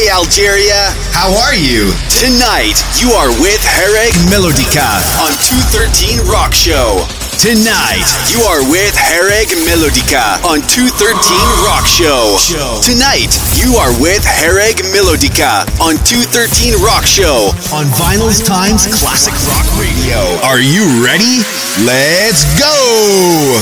Hey Algeria, how are you? Tonight, you are with Hereg Melodica on 213 Rock Show. Tonight, you are with Hereg Melodica on 213 Rock Show. Tonight, you are with Hereg Melodica on 213 Rock Show on Vinyl's Times Classic Rock Radio. Are you ready? Let's go!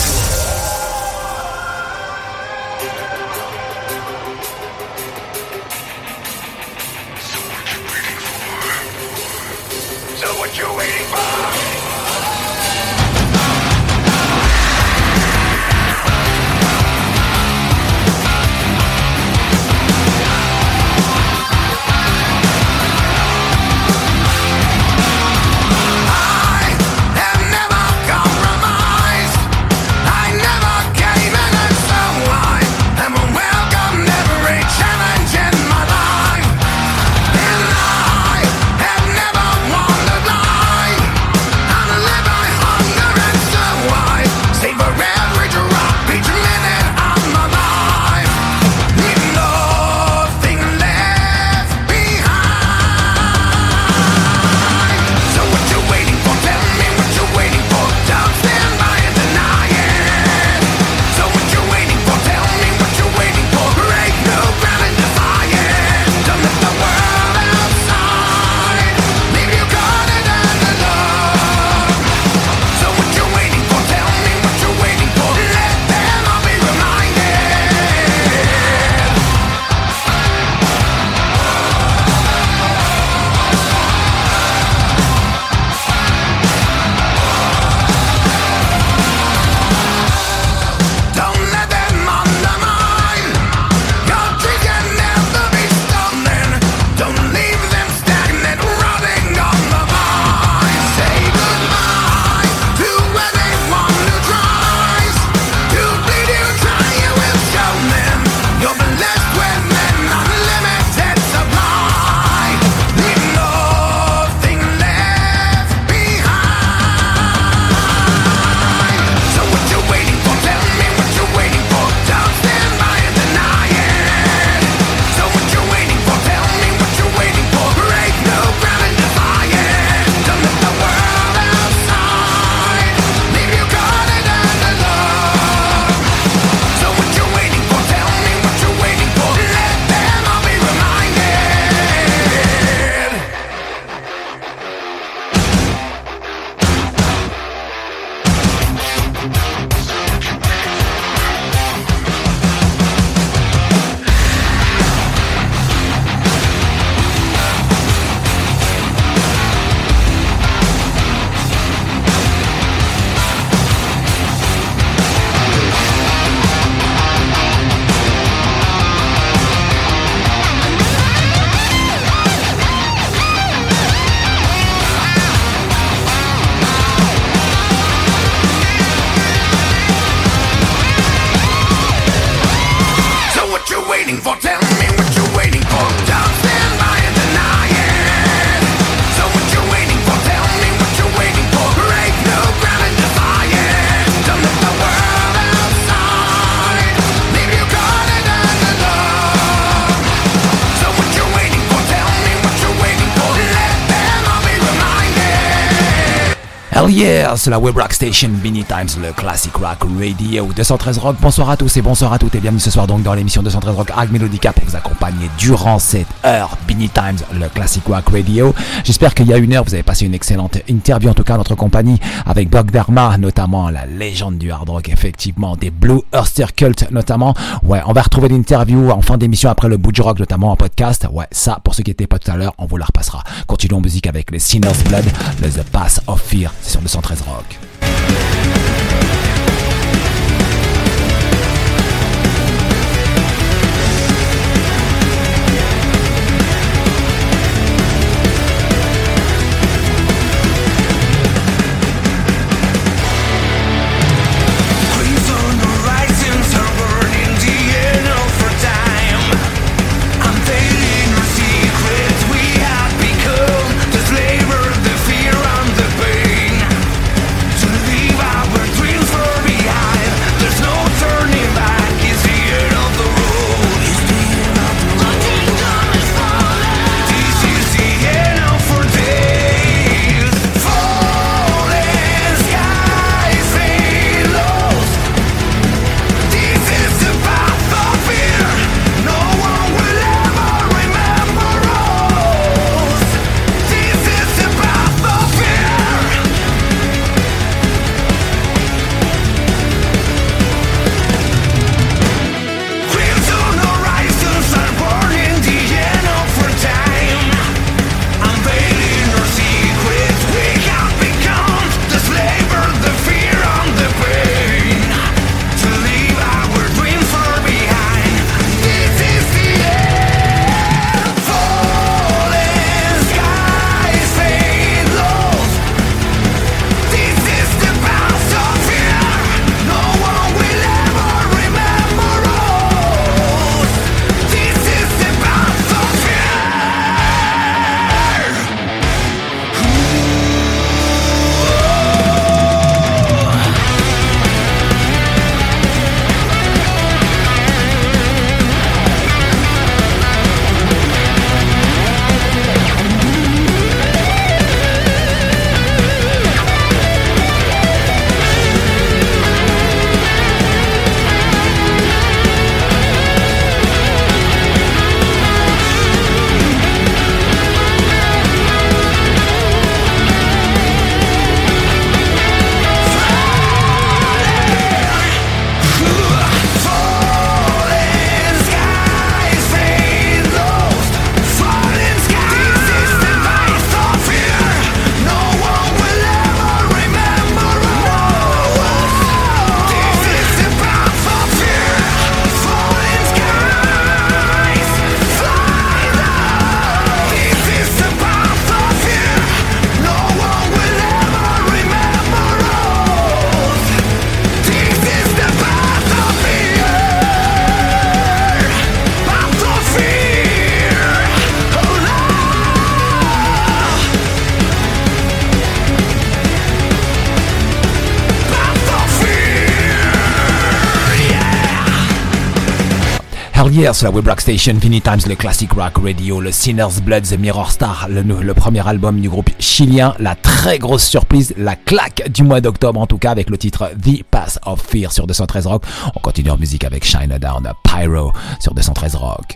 Hell yeah, c'est la Web Rock Station, Mini Times, le Classic Rock Radio. 213 Rock, bonsoir à tous et bonsoir à toutes et bienvenue ce soir donc dans l'émission 213 Rock Hereg Melodica pour vous accompagner durant cette heure. Mini Times, le Classic Rock Radio. J'espère qu'il y a une heure, vous avez passé une excellente interview, en tout cas notre compagnie avec Bog Dharma, notamment la légende du hard rock, effectivement, des Blue Oyster Cult notamment. Ouais, on va retrouver l'interview en fin d'émission après le Butch Rock, notamment en podcast. Ouais, ça, pour ceux qui n'étaient pas tout à l'heure, on vous la repassera. Continuons en musique avec les Sinner's Blood, le The Pass of Fear. C'est sur 213 Rock. Flavor, the fear and the pain, to leave our dreams. Hell yeah, sur la Web Rock Station, Vinny Times, le classic rock radio, le Sinner's Blood, The Mirror Star, le premier album du groupe chilien, la très grosse surprise, la claque du mois d'octobre en tout cas, avec le titre The Path of Fear sur 213 Rock. On continue en musique avec Shine Down Pyro sur 213 Rock.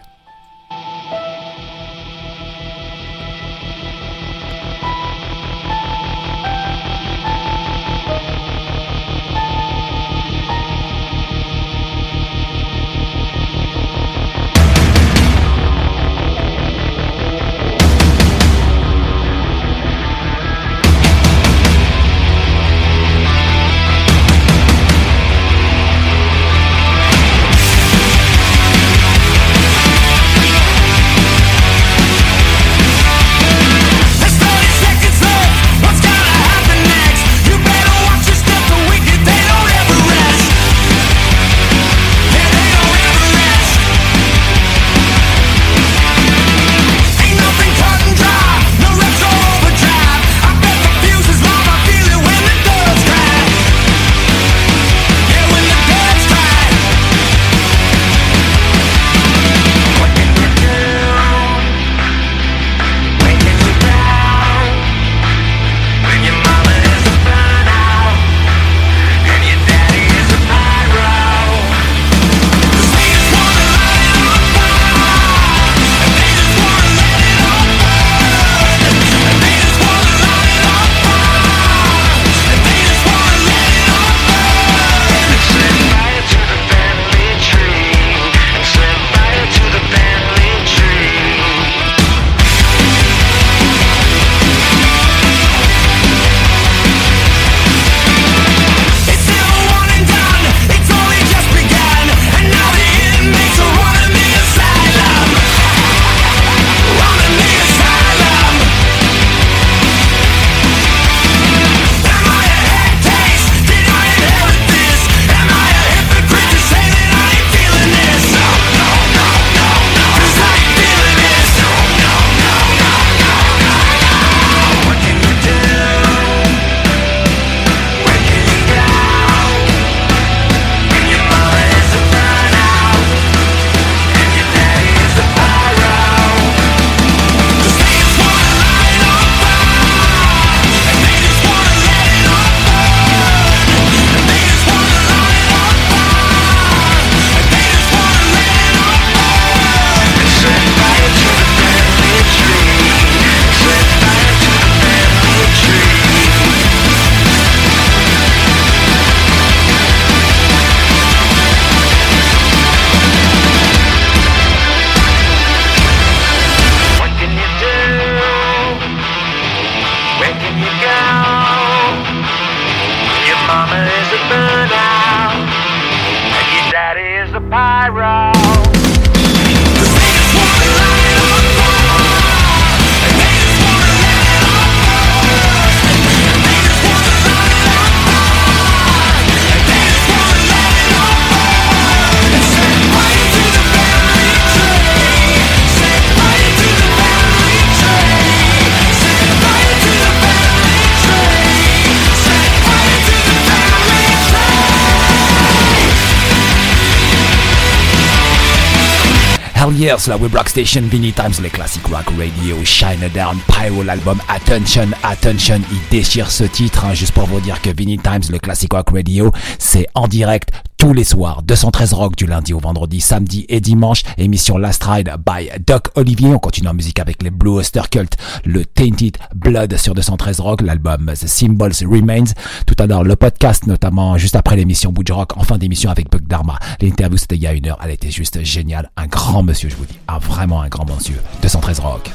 Hier sur la Web Rock Station, Vinny Times, les classic rock radio, Shine Down Pyro, l'album Attention, Attention, il déchire ce titre, hein, juste pour vous dire que Vinny Times, le classic rock radio, c'est en direct tous les soirs, 213 Rock du lundi au vendredi, samedi et dimanche, émission Last Ride by Doc Olivier. On continue en musique avec les Blue Oyster Cult, le Tainted Blood sur 213 Rock, l'album The Symbols Remains. Tout à l'heure, le podcast, notamment juste après l'émission Bouge Rock, en fin d'émission avec Buck Dharma. L'interview, c'était il y a 1 heure, elle était juste géniale. Un grand monsieur, je vous dis, vraiment un grand monsieur. 213 Rock.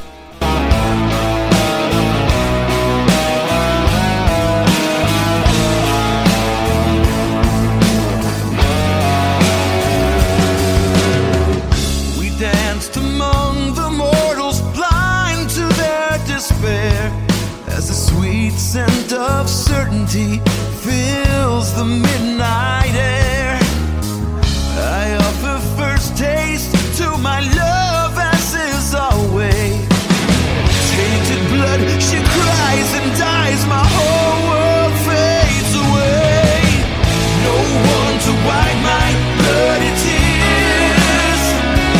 As the sweet scent of certainty fills the midnight air, I offer first taste to my love as is always. Tainted blood, she cries and dies, my whole world fades away. No one to wipe my bloody tears.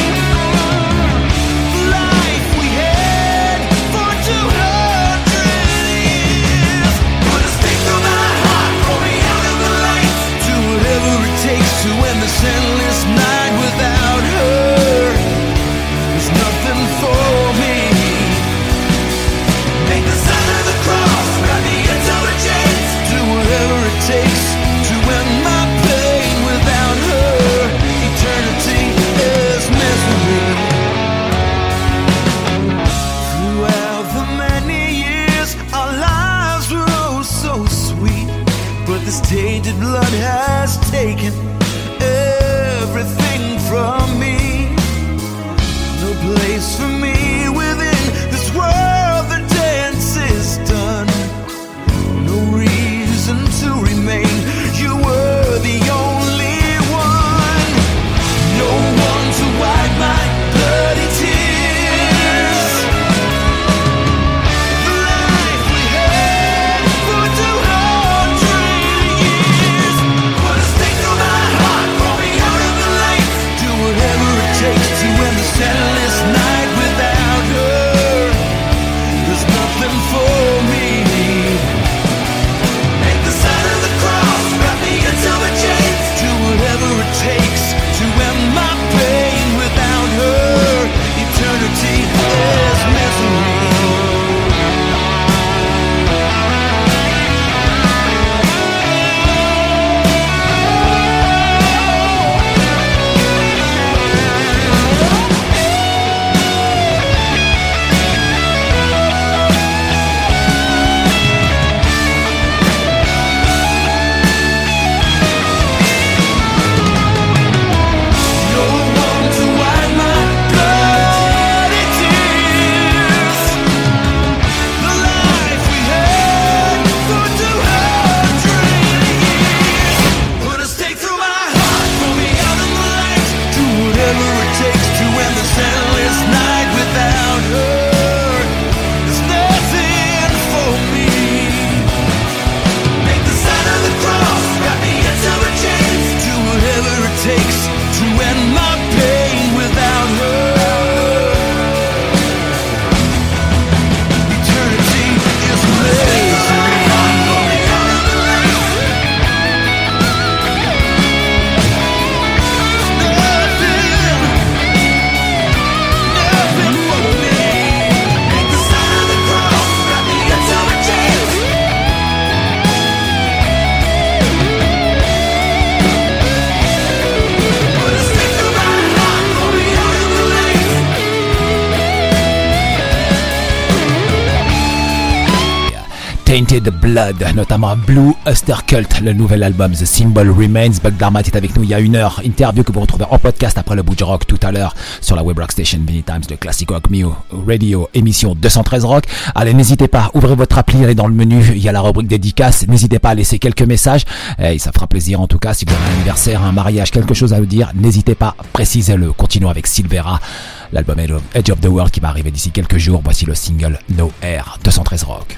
Tainted Blood, notamment Blue Oyster Cult, le nouvel album The Symbol Remains. Bug Dharma est avec nous il y a 1 heure. Interview que vous retrouvez en podcast après le bout du rock tout à l'heure sur la web rock station Vinny Times, le Classic Rock Radio, émission 213 Rock. Allez, n'hésitez pas, ouvrez votre appli, allez dans le menu, il y a la rubrique dédicace. N'hésitez pas à laisser quelques messages. Ça fera plaisir en tout cas. Si vous avez un anniversaire, un mariage, quelque chose à vous dire, n'hésitez pas, précisez-le. Continuons avec Silvera, l'album Edge of the World qui va arriver d'ici quelques jours. Voici le single No Air, 213 Rock.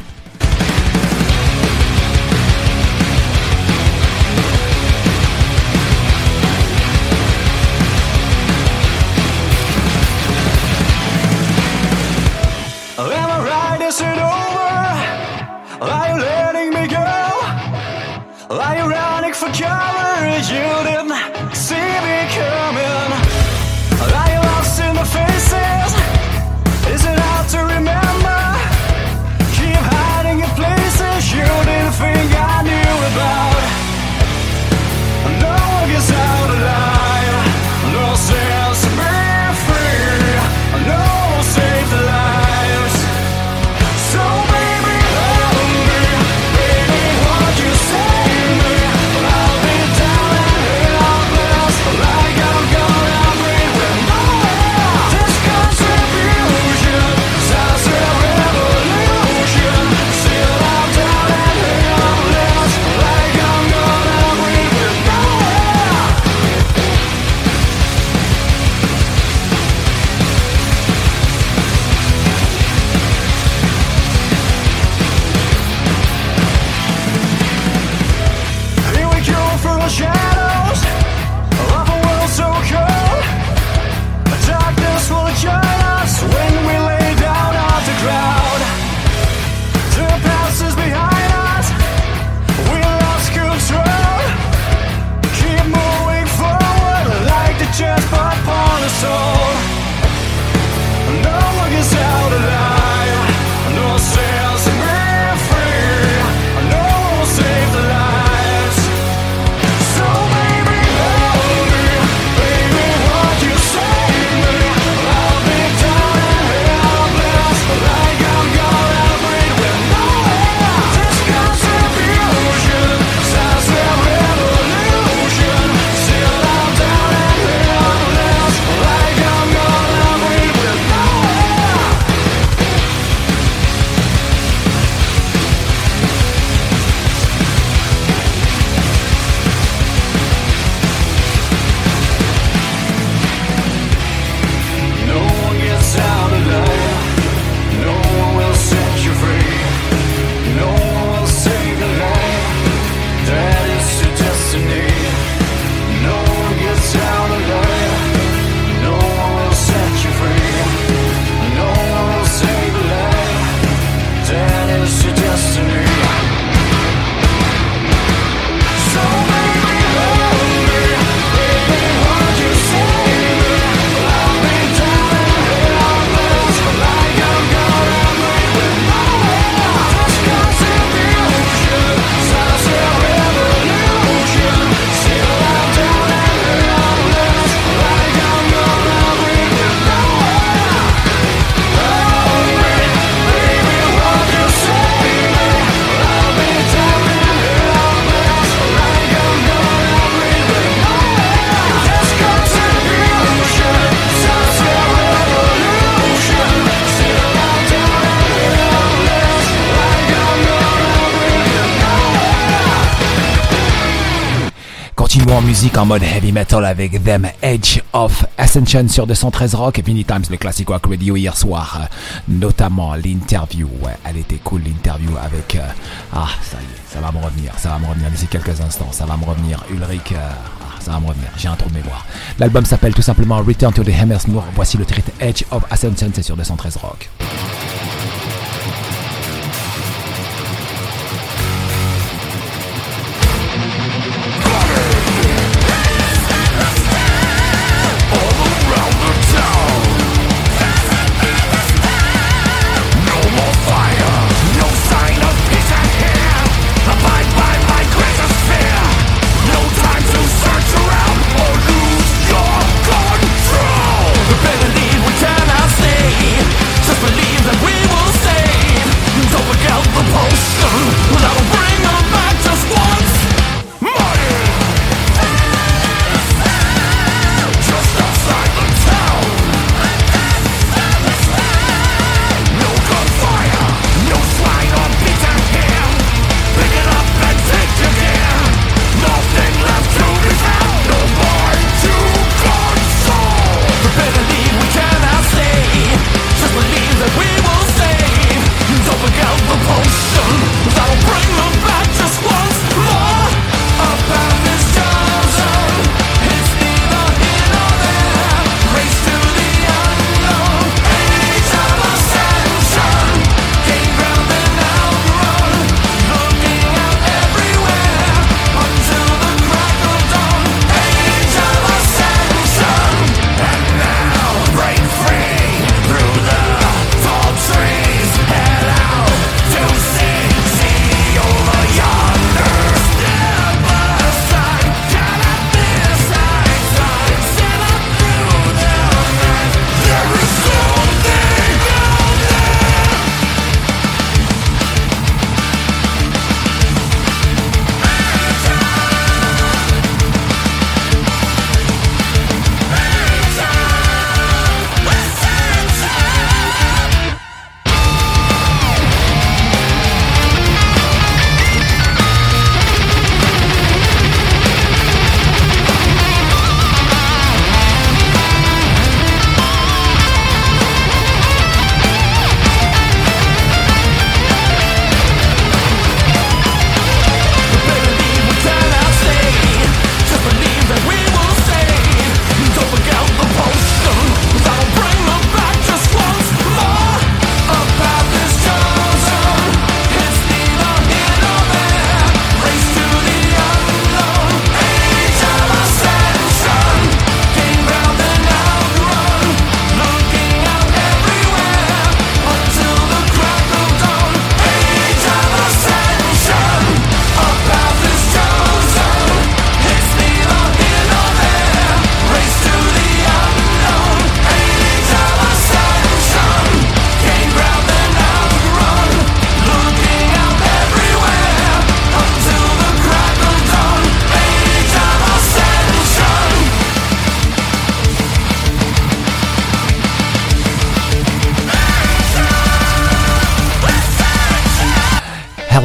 Is it over? Are you letting me go? Are you running for cover? You didn't see me coming. Are you lost in the faces? Is it hard to remember? Keep hiding in places you didn't think I knew about. No one gets out alive. No sense to be free. No one saved the lives. So baby, love me, baby, won't you save me? I'll be down and helpless, like I'm gonna breathe with no air. This contribution starts a revolution. Still I'm down and helpless, like I'm gonna breathe with no air. Here we go from the shadows of a world so cold. Darkness will join us when we lay down on the ground. The past is behind us, we lost control. Keep moving forward like the jet upon the soul. No one gets out alive, no sails to be free. No one will save the lives. So baby, love me, baby, won't you save me? I'll be down and helpless, like I'm gonna breathe with no air. This contribution starts a revolution. Still I'm down and helpless, like I'm gonna breathe with no air. No one gets out alive. No one will set you free. No one will save the life. That is your destiny. No one gets out alive. No one will set you free. No one will save the life. That is your destiny. So baby, love me, baby, won't you save me? I'll be down and helpless, like I'm gonna breathe with no air. This contribution starts a revolution. Still I'm down and helpless, like I'm gonna breathe with no air. Love me, baby, won't you save me? I'll be down and helpless, like I'm gonna breathe with no air. This contribution starts a revolution. Still I'm down and helpless, like I'm gonna breathe with no air. Continuons en musique en mode heavy metal avec Them Edge of Ascension sur 213 Rock et Vinny Times, le Classic Rock Radio hier soir. Notamment l'interview, ouais, elle était cool l'interview avec... ça y est, ça va me revenir d'ici quelques instants, ça va me revenir. Ulrich, ça va me revenir, j'ai un trou de mémoire. L'album s'appelle tout simplement Return to the Hammersmoor. Voici le titre Edge of Ascension, c'est sur 213 Rock. Just believe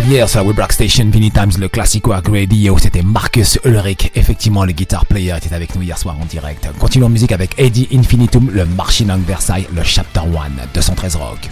Yeah, sur la Web Rock Station, Vinny Times, le Classic Rock Radio, c'était Marcus Ulrich. Effectivement, le guitar player était avec nous hier soir en direct. Continuons en musique avec Eddie Infinitum, le Marching on Versailles, le Chapter 1, 213 Rock.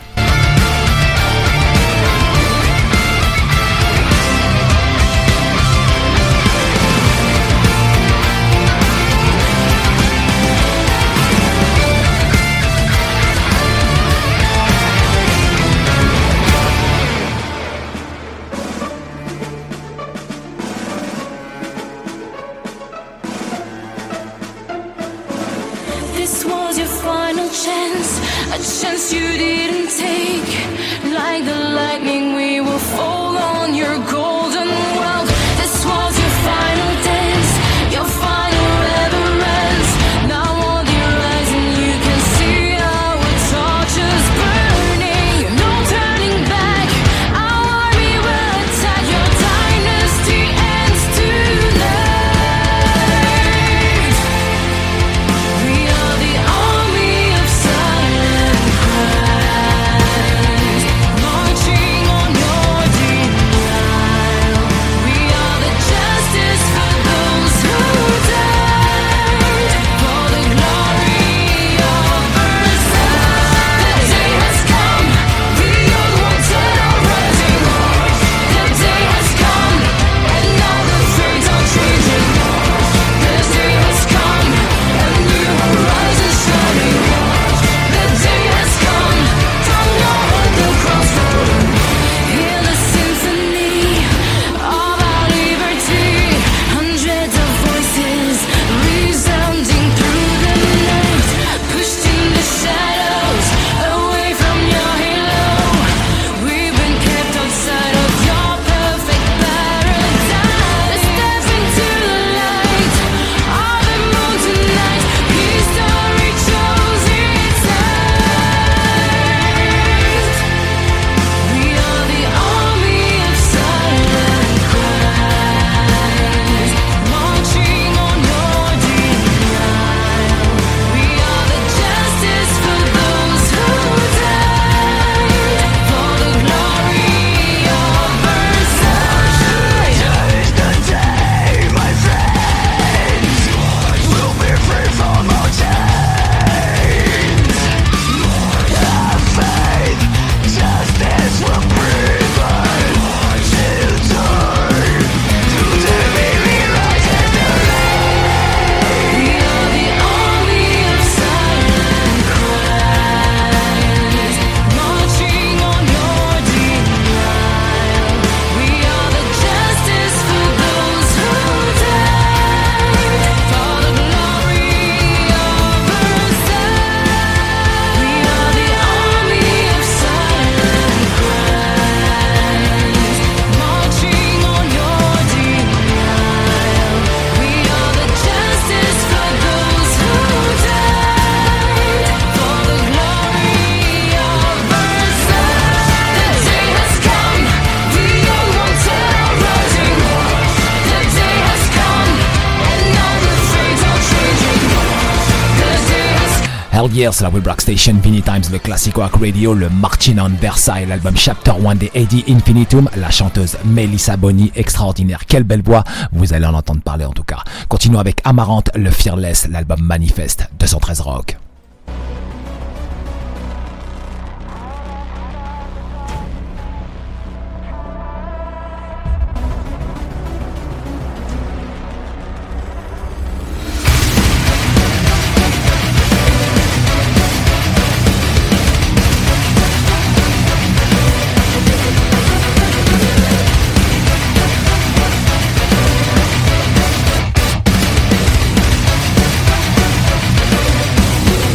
A chance you didn't take. Like the lightning we will fall on your golden world. This was your final dance, your final reverence. Now on the horizon you can see our torches burning. No turning back, our army will attack. Your dynasty ends tonight. We are the army of silence, marching on your denial. We are the justice for those who died, for the glory of Versailles. The day has come, the unwanted are rising. The day has come, and now the fates are changing. The day has come, and new horizons shining. The day has come, don't know at the crossroad. Hear the symphony of our liberty. Hundreds of voices resounding through the night, pushed in the shadows, away from your halo. We've been kept outside of your perfect paradise. Step into the light of the moon tonight. History chose its end. We are the army of silent cries, marching on your denial. We are the justice for those who died, for the glory of Versailles. Today's the day, my friends. We'll be free from our chains. Have faith, justice will prevail. Till time, today we rise and we are the army of silent cries, marching on your denial. We are the justice for those who died, for the glory of Versailles. We are the army of silent cries, marching on your denial. We are the justice for those who died, for the glory of Versailles. The day has come, the unwanted are rising. The day has come, and now the fates are changing. The day has Hell yeah, c'est la Web Rock Station, Vinny Times, le Classic Rock Radio, le Marching on Versailles, l'album Chapter 1 des Eddie Infinitum, la chanteuse Melissa Boni, extraordinaire, quelle belle voix, vous allez en entendre parler en tout cas. Continuons avec Amarante, le Fearless, l'album Manifeste, 213 Rock. come.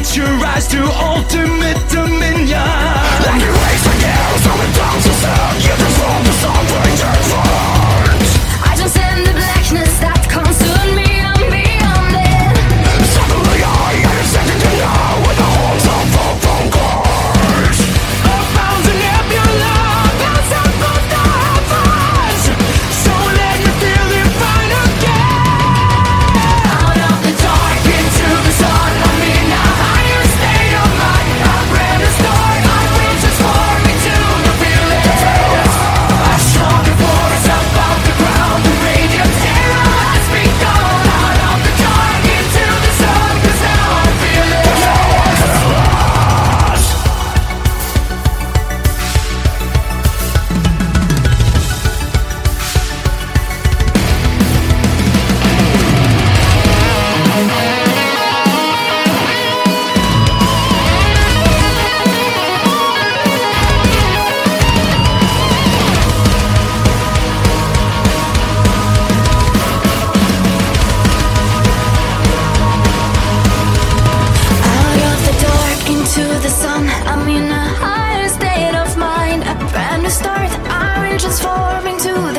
teach your rise to ultimate dominion. Like you raise the gale, throwing down the sun. You transform the sun, bring your front. I transcend the blackness that consumed me. I'm beyond it. Suddenly I intersected the air with the horns of a vanguard. A thousand nebula bounce up from the heavens. So let me feel it find again. Out of the dark into the sun. I'm in a higher state of mind. I've read a story. I will transform into the fearless. A stronger force above the ground. The radiant terror has begun. Out of the dark into the sun, 'cause now I feel it. Out of the dark into the sun. I'm in a higher state of mind. A brand new start. I'm transforming to the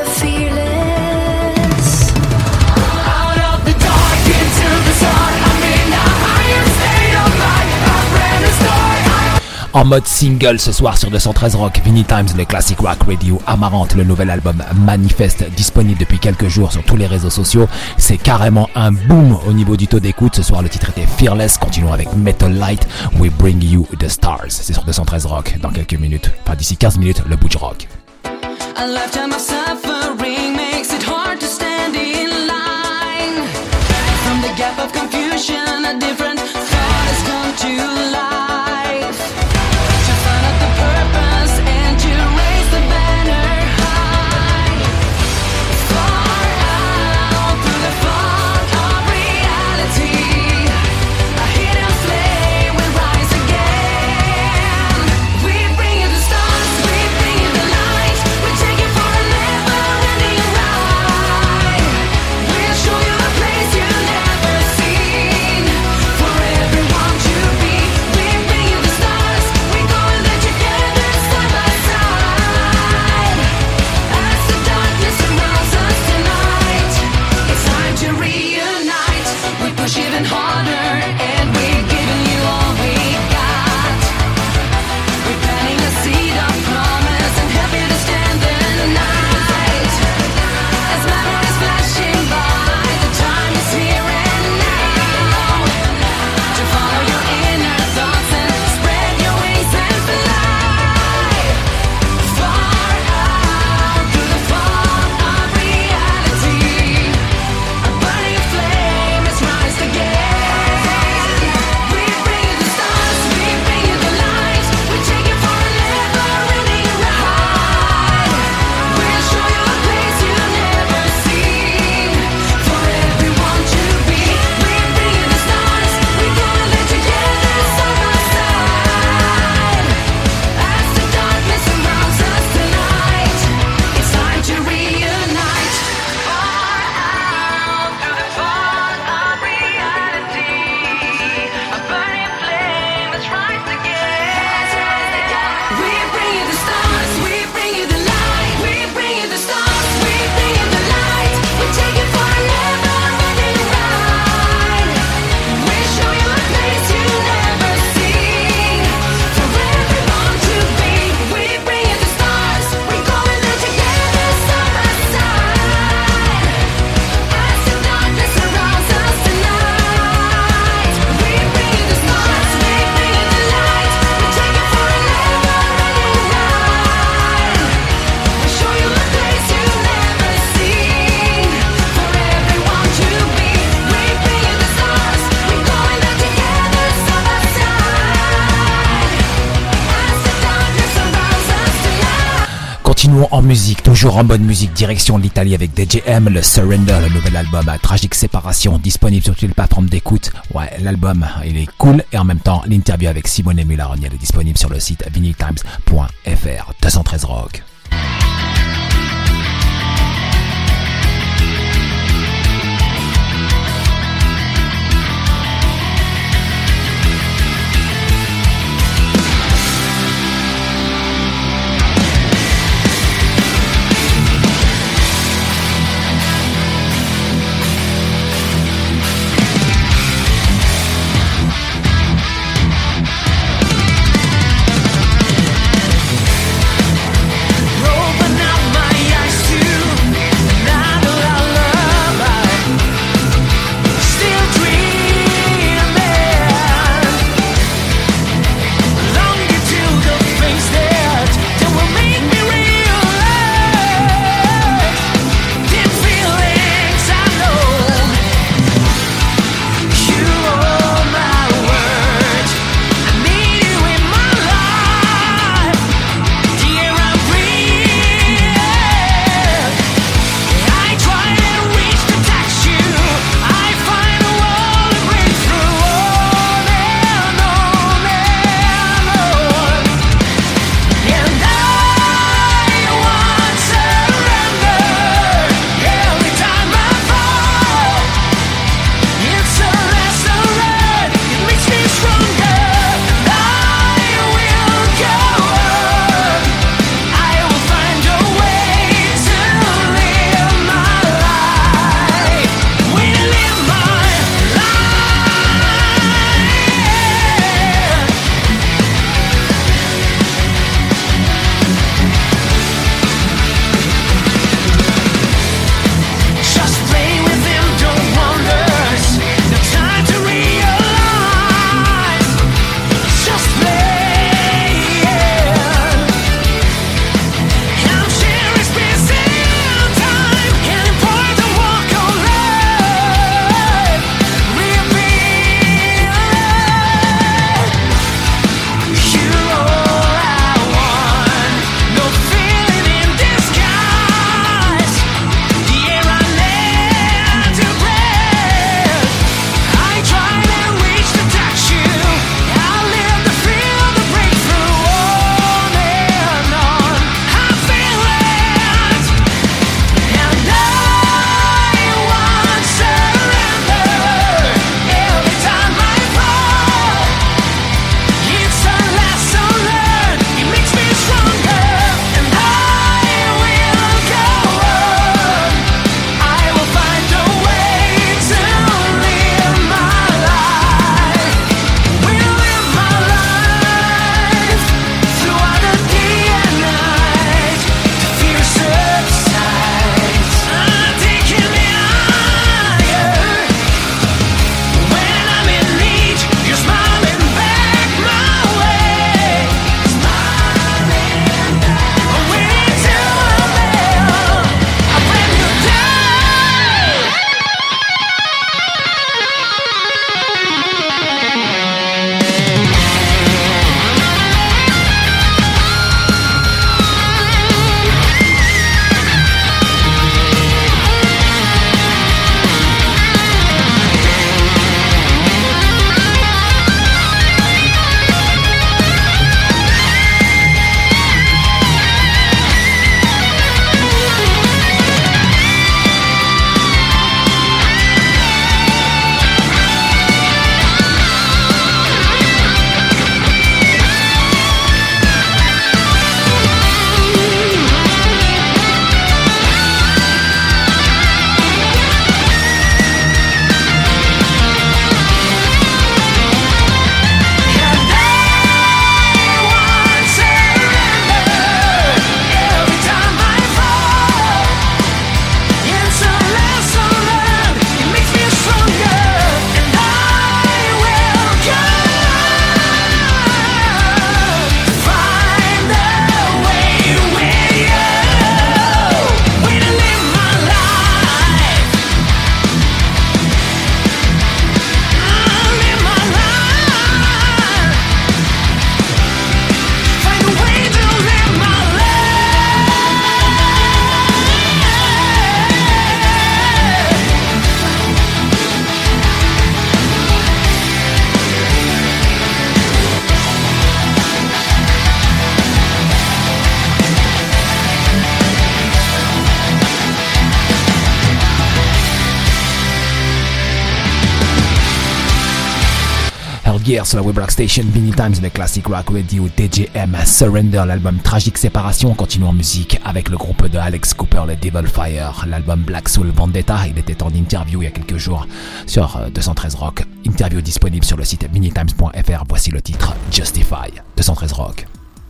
fearless. Out of the dark into the sun. I'm in a higher state of mind. A brand new start. En mode single ce soir sur 213 Rock, Vinny Times, le classic rock radio, Amarante, le nouvel album Manifeste, disponible depuis quelques jours sur tous les réseaux sociaux. C'est carrément un boom au niveau du taux d'écoute. Ce soir le titre était Fearless. Continuons avec Metal Light, We Bring You the Stars. C'est sur 213 Rock dans quelques minutes, enfin d'ici 15 minutes, le Butch Rock. A lifetime of suffering makes it hard to stand in line. From the gap of confusion, a different thought has come to life. To find out the purpose and to raise the banner high. Far out through the fog of reality, a hidden flame will rise again. We bring you the stars, we bring you the light. We take it for a never-ending ride. We'll show you a place you've never seen. For everyone to be, we bring you the stars. We go and let together side by side. As the darkness surrounds us tonight, it's time to reunite. We push even harder and we're giving you all we got. We're planting a seed of promise and happy to stand the night. As memories flashing by, the time is here and now. To follow your inner thoughts and spread your wings and fly. Far out through the fog of reality, a burning flame has rised again. We bring you the stars, we bring you the light. We take it for a never-ending ride. We'll show you a place you've never seen. For everyone to be, we bring you the stars. We go and live together side by side. As the darkness surrounds us tonight, it's time to reunite. Far out through the fog of reality, a burning flame has rised again. We bring you the stars, we bring you the light. We bring you the stars, we bring you the light. We take it for a never-ending ride. We'll show you a place you've never seen. For everyone to be, we bring you the stars. We go and live together side by side. As the darkness surrounds us tonight, we bring you the stars, we bring you the light. We take it for a never-ending ride. We'll show you a place you've never seen. For everyone to be, we bring you the stars. We go and live together side by side. As the darkness surrounds us tonight. Continuons en musique, toujours en bonne musique, direction l'Italie avec DJM, le Surrender, le nouvel album Tragique Séparation, disponible sur toutes les plateformes d'écoute. Ouais, l'album, il est cool, et en même temps, l'interview avec Simone Mularoni, elle est disponible sur le site vinyltimes.fr. 213 Rock. Far Yeah sur la Web Rock Station, Vinny Times, le classic rock radio, DJM, Surrender, l'album Tragique Séparation. On continue en musique avec le groupe de Alex Cooper, le Devil Fire, l'album Black Soul Vendetta. Il était en interview il y a quelques jours sur 213 Rock. Interview disponible sur le site vinnytimes.fr. Voici le titre Justify, 213 Rock.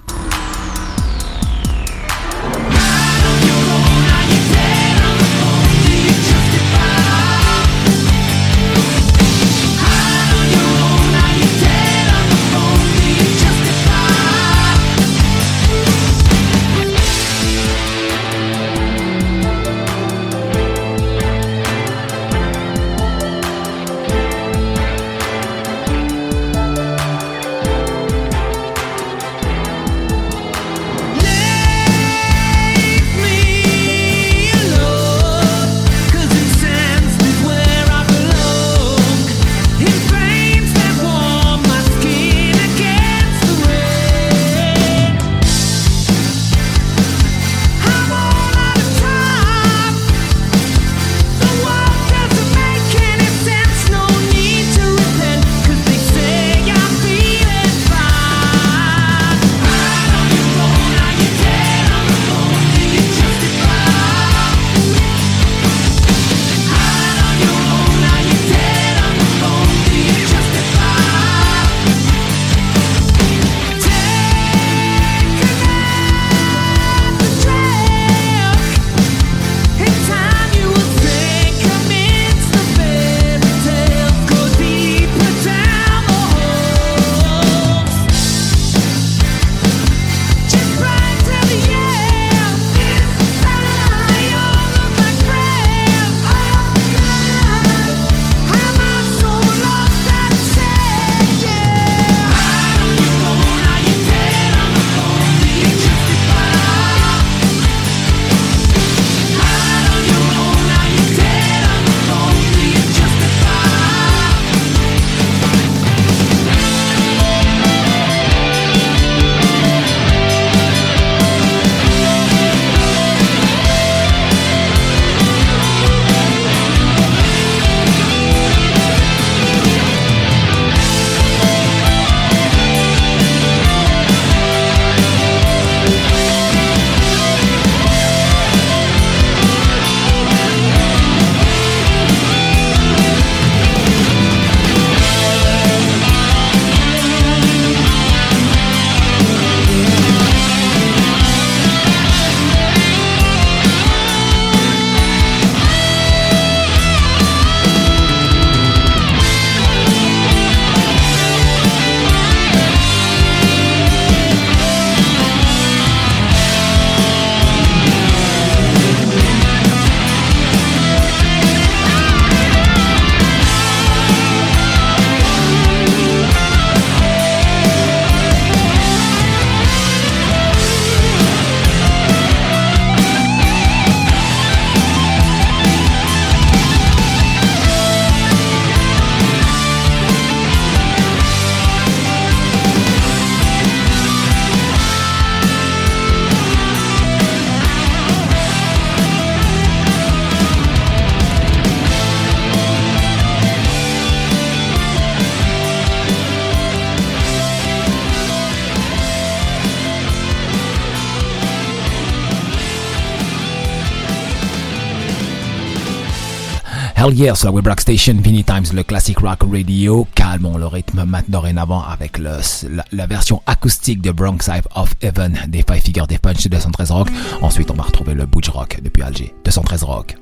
Hell Yeah sur la Web Rock Station, Vinny Times, le classic rock radio. Calmons le rythme maintenant dorénavant avec la version acoustique de Bronx Side of Heaven des Five Figure des Punch 213 Rock. Ensuite, on va retrouver le Butch Rock depuis Alger, 213 Rock.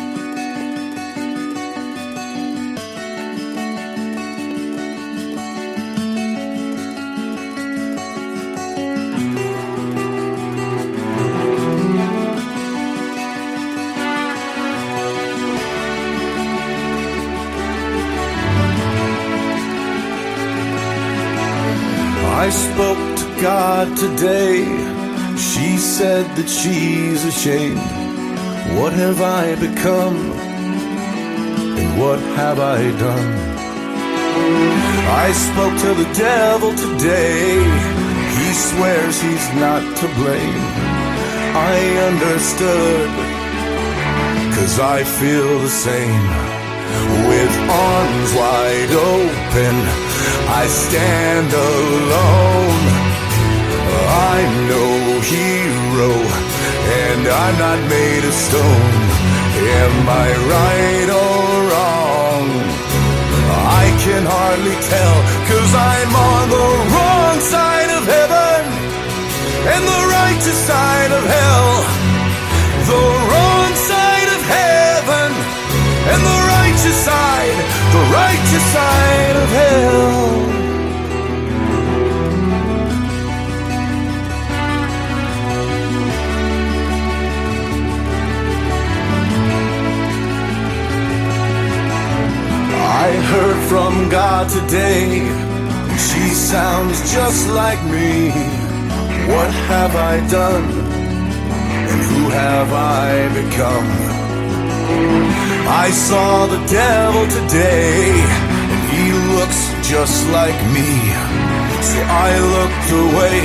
I spoke to God today. She said that she's ashamed. What have I become? And what have I done? I spoke to the devil today. He swears he's not to blame. I understood, 'cause I feel the same with arms wide open, I stand alone. I'm no hero, and I'm not made of stone. Am I right or wrong? I can hardly tell, 'cause I'm on the wrong side of heaven and the righteous side of hell. The wrong side of heaven and the righteous side of hell. I heard from God today, she sounds just like me. What have I done, and who have I become? I saw the devil today, and he looks just like me. So I looked away,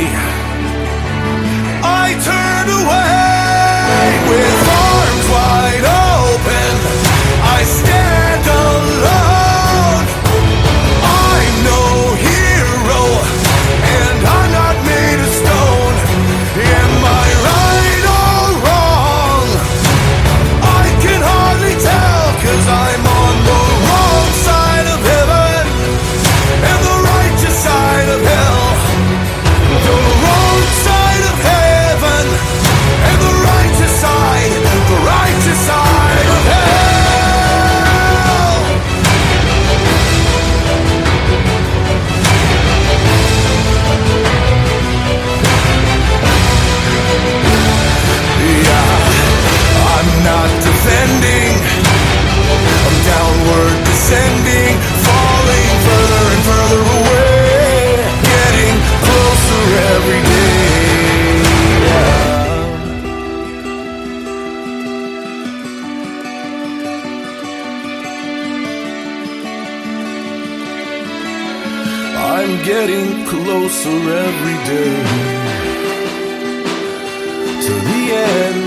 I turned away. With arms wide open, I stand alone. I'm no hero, and I'm not made of stone. Am I right or wrong? I can hardly tell, 'cause I'm on the wrong side of heaven and the righteous side of hell. The wrong side of heaven and the righteous side of hell. I'm not defending, I'm downward descending, falling further and further away, getting closer every day. I'm getting closer every day to the end.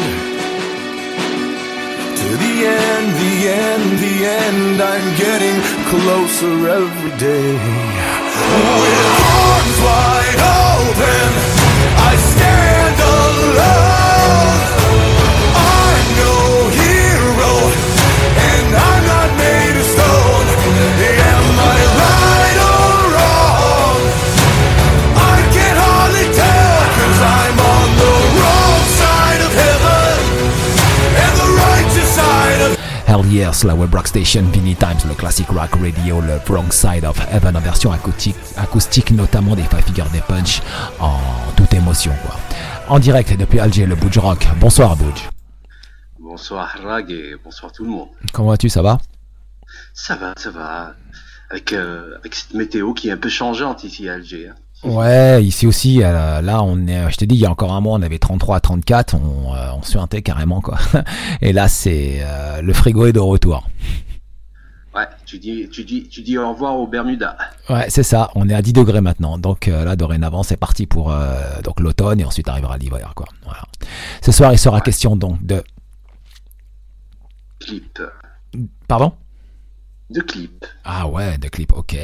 To the end, the end, the end, I'm getting closer every day. With arms wide open, I stand alone. I'm no hero, and I'm not made of stone. Am I right or wrong? I can hardly tell, 'cause I'm on the wrong side of heaven and the righteous side of Hell Yes, la web rock station Vinny Times, le classic rock radio, le Wrong Side of Heaven en version acoustique notamment des Five Finger Death Punch en toute émotion quoi. En direct depuis Alger, le Budge Rock. Bonsoir Budge. Bonsoir Rag et bonsoir tout le monde. Comment vas-tu, ça va? Ça va. Avec cette météo qui est un peu changeante ici à Alger. Hein. Ouais, ici aussi, là on est, je t'ai dit, il y a encore un mois on avait 33 à 34, on suintait carrément quoi. Et là c'est le frigo est de retour. Ouais, tu dis au revoir aux Bermudas. Ouais, c'est ça, on est à 10 degrés maintenant, donc là dorénavant c'est parti pour donc l'automne et ensuite arrivera l'hiver quoi. Voilà. Ce soir il sera question donc de clip. Pardon? De clip. Ah ouais, de clip, ok.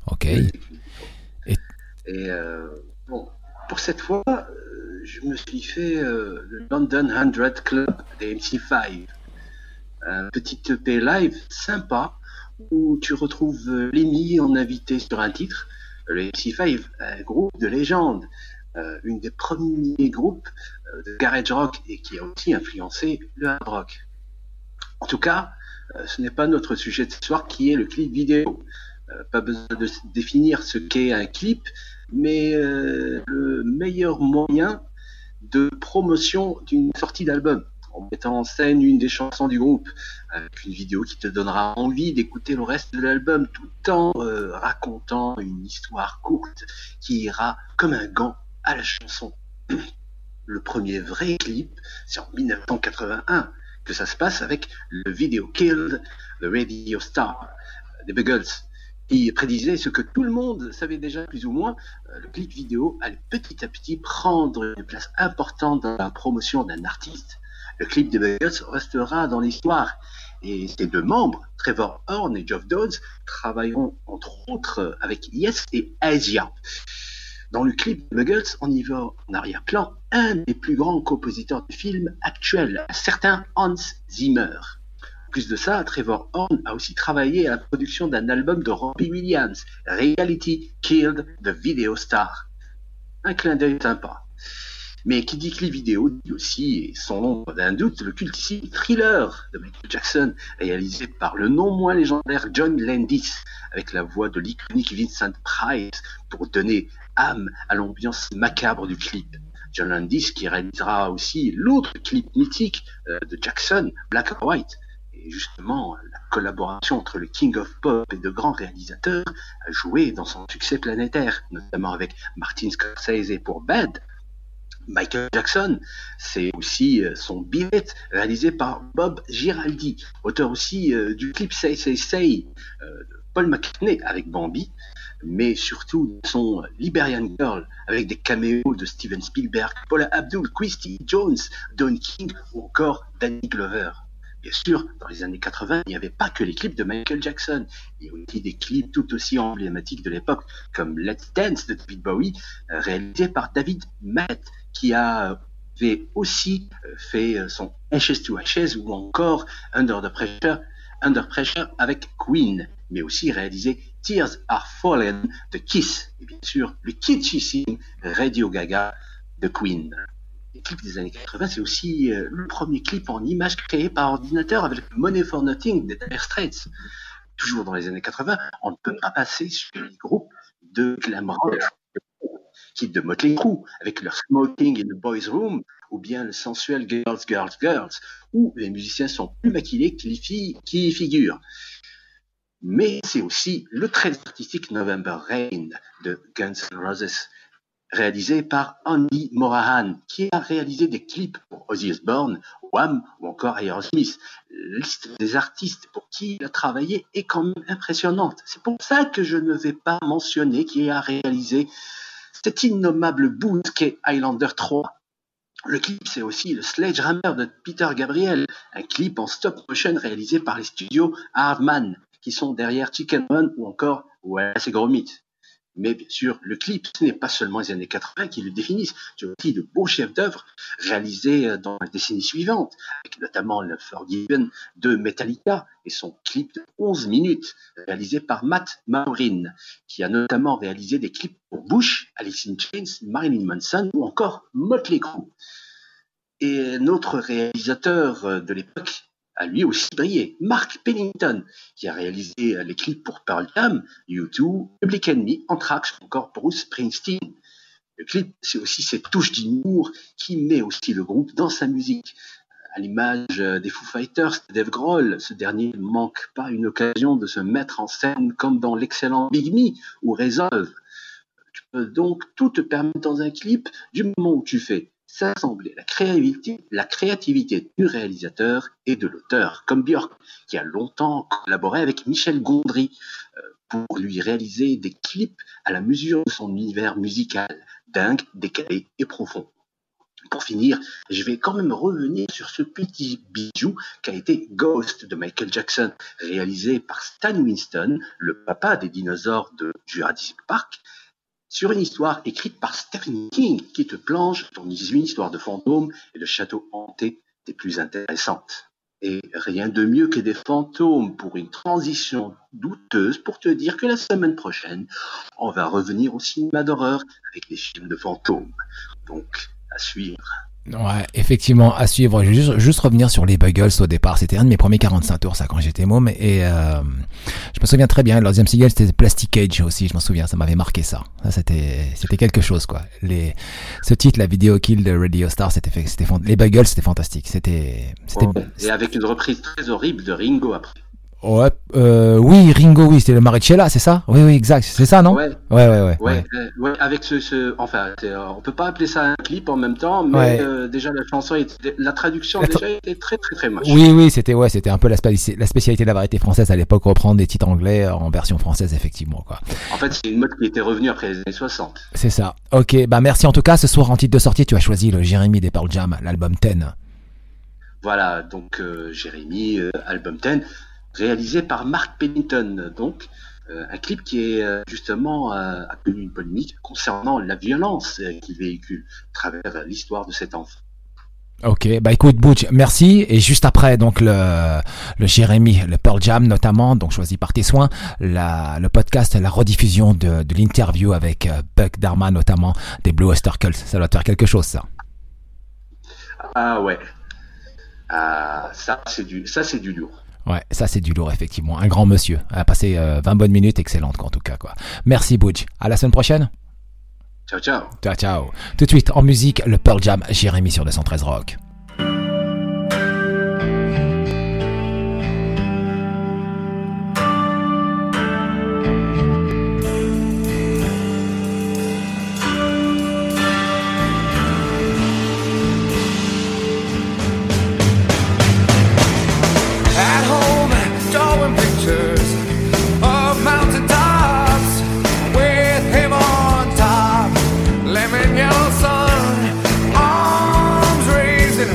Et bon, pour cette fois, je me suis fait le London 100 Club des MC5. Un petit EP live sympa où tu retrouves Lemmy en invité sur un titre. Le MC5, un groupe de légende, une des premiers groupes de garage rock et qui a aussi influencé le hard rock. En tout cas, ce n'est pas notre sujet de ce soir qui est le clip vidéo. Pas besoin de définir ce qu'est un clip, mais le meilleur moyen de promotion d'une sortie d'album, en mettant en scène une des chansons du groupe, avec une vidéo qui te donnera envie d'écouter le reste de l'album, tout en racontant une histoire courte qui ira comme un gant à la chanson. Le premier vrai clip, c'est en 1981 que ça se passe avec le vidéo Killed the Radio Star des Buggles, qui prédisait ce que tout le monde savait déjà plus ou moins. Le clip vidéo allait petit à petit prendre une place importante dans la promotion d'un artiste. Le clip des Buggles restera dans l'histoire Et ces deux membres, Trevor Horn et Geoff Downes, travailleront entre autres avec Yes et Asia. Dans le clip de Buggles, on y voit en arrière-plan un des plus grands compositeurs de films actuels, un certain Hans Zimmer. En plus de ça, Trevor Horn a aussi travaillé à la production d'un album de Robbie Williams, Reality Killed the Video Star. Un clin d'œil sympa. Mais qui dit clip vidéo dit aussi, et sans l'ombre d'un doute, le cultissime Thriller de Michael Jackson, réalisé par le non moins légendaire John Landis, avec la voix de l'iconique Vincent Price, pour donner âme à l'ambiance macabre du clip. John Landis qui réalisera aussi l'autre clip mythique de Jackson, Black or White. Et justement, la collaboration entre le King of Pop et de grands réalisateurs a joué dans son succès planétaire, notamment avec Martin Scorsese pour Bad. Michael Jackson, c'est aussi son Billet, réalisé par Bob Giraldi, auteur aussi du clip Say Say Say de Paul McCartney avec Bambi, mais surtout son Liberian Girl, avec des caméos de Steven Spielberg, Paula Abdul, Quincy Jones, Don King ou encore Danny Glover. Bien sûr, dans les années 80, il n'y avait pas que les clips de Michael Jackson. Il y a aussi des clips tout aussi emblématiques de l'époque, comme Let's Dance de David Bowie, réalisé par David Mamet, qui avait aussi fait son Ashes to Ashes ou encore Under Pressure avec Queen, mais aussi réalisé Tears Are Falling de Kiss, et bien sûr le kitschissime Radio Gaga de Queen. Les clips des années 80, c'est aussi le premier clip en images créé par ordinateur avec Money for Nothing des Dire Straits. Toujours dans les années 80, on ne peut pas passer sur les groupes de glam rock, qui de Motley Crue, avec leur Smoking in the Boys Room, ou bien le sensuel Girls, Girls, Girls, où les musiciens sont plus maquillés que les filles qui y figurent. Mais c'est aussi le très artistique November Rain de Guns N' Roses, réalisé par Andy Morahan, qui a réalisé des clips pour Ozzy Osbourne, Wham ou encore Aerosmith. La liste des artistes pour qui il a travaillé est quand même impressionnante. C'est pour ça que je ne vais pas mentionner qui a réalisé cet innommable bout qu'est Highlander 3. Le clip, c'est aussi le Sledgehammer de Peter Gabriel, un clip en stop motion réalisé par les studios Hardman, qui sont derrière Chicken Run ou encore Wallace et Gromit. Mais bien sûr, le clip, ce n'est pas seulement les années 80 qui le définissent, c'est aussi de beaux chefs-d'œuvre réalisés dans les décennies suivantes, avec notamment le Forgiven de Metallica et son clip de 11 minutes, réalisé par Matt Maurin, qui a notamment réalisé des clips pour Bush, Alice in Chains, Marilyn Manson ou encore Motley Crue. Et notre réalisateur de l'époque a lui aussi brillé, Mark Pennington, qui a réalisé les clips pour Pearl Jam, U2, Public Enemy, Anthrax, ou encore Bruce Springsteen. Le clip, c'est aussi cette touche d'humour qui met aussi le groupe dans sa musique. À l'image des Foo Fighters, Dave Grohl, ce dernier ne manque pas une occasion de se mettre en scène comme dans l'excellent Big Me ou Resolve. Tu peux donc tout te permettre dans un clip du moment où tu fais s'assembler la créativité du réalisateur et de l'auteur, comme Björk, qui a longtemps collaboré avec Michel Gondry pour lui réaliser des clips à la mesure de son univers musical, dingue, décalé et profond. Pour finir, je vais quand même revenir sur ce petit bijou qu'a été Ghost de Michael Jackson, réalisé par Stan Winston, le papa des dinosaures de Jurassic Park, sur une histoire écrite par Stephen King qui te plonge dans une histoire de fantômes et de châteaux hantés des plus intéressantes. Et rien de mieux que des fantômes pour une transition douteuse pour te dire que la semaine prochaine, on va revenir au cinéma d'horreur avec des films de fantômes. Donc, à suivre. Ouais, effectivement, à suivre. Je vais juste revenir sur les Buggles au départ. C'était un de mes premiers 45 tours, ça, quand j'étais môme. Et je me souviens très bien. Le deuxième single, c'était Plastic Cage aussi. Je m'en souviens, ça m'avait marqué ça. C'était quelque chose, quoi. Ce titre, la vidéo Kill de Radio Star, les Buggles, c'était fantastique. C'était. Et avec une reprise très horrible de Ringo après. Ouais, oui, Ringo, oui, c'était le Maricella, c'est ça? Oui, exact, c'est ça, non? Ouais, avec on peut pas appeler ça un clip en même temps, mais déjà la traduction déjà était très très très moche. Oui, c'était un peu la spécialité de la variété française à l'époque, reprendre des titres anglais en version française, effectivement, quoi. En fait, c'est une mode qui était revenue après les années 60. C'est ça. Ok, bah merci en tout cas. Ce soir en titre de sortie, tu as choisi le Jérémy des Pearl Jam, l'album 10. Voilà, donc Jérémy, album 10, réalisé par Mark Pennington. Donc, un clip qui est justement a connu une polémique concernant la violence qu'il véhicule à travers l'histoire de cet enfant. Ok, bah écoute Butch, merci. Et juste après, donc le Jérémy, le Pearl Jam notamment, donc choisi par tes soins, le podcast, la rediffusion de l'interview avec Buck Dharma notamment des Blue Oyster Cult. Ça doit te faire quelque chose, ça. Ah ouais. Ça c'est du lourd. Ouais, ça c'est du lourd effectivement. Un grand monsieur. A passé 20 bonnes minutes, excellentes en tout cas quoi. Merci Butch. À la semaine prochaine. Ciao ciao. Ciao ciao. Tout de suite en musique, le Pearl Jam, Jérémy sur 213 Rock. At home, drawing pictures of mountain tops with him on top. Lemon yellow sun, arms raised in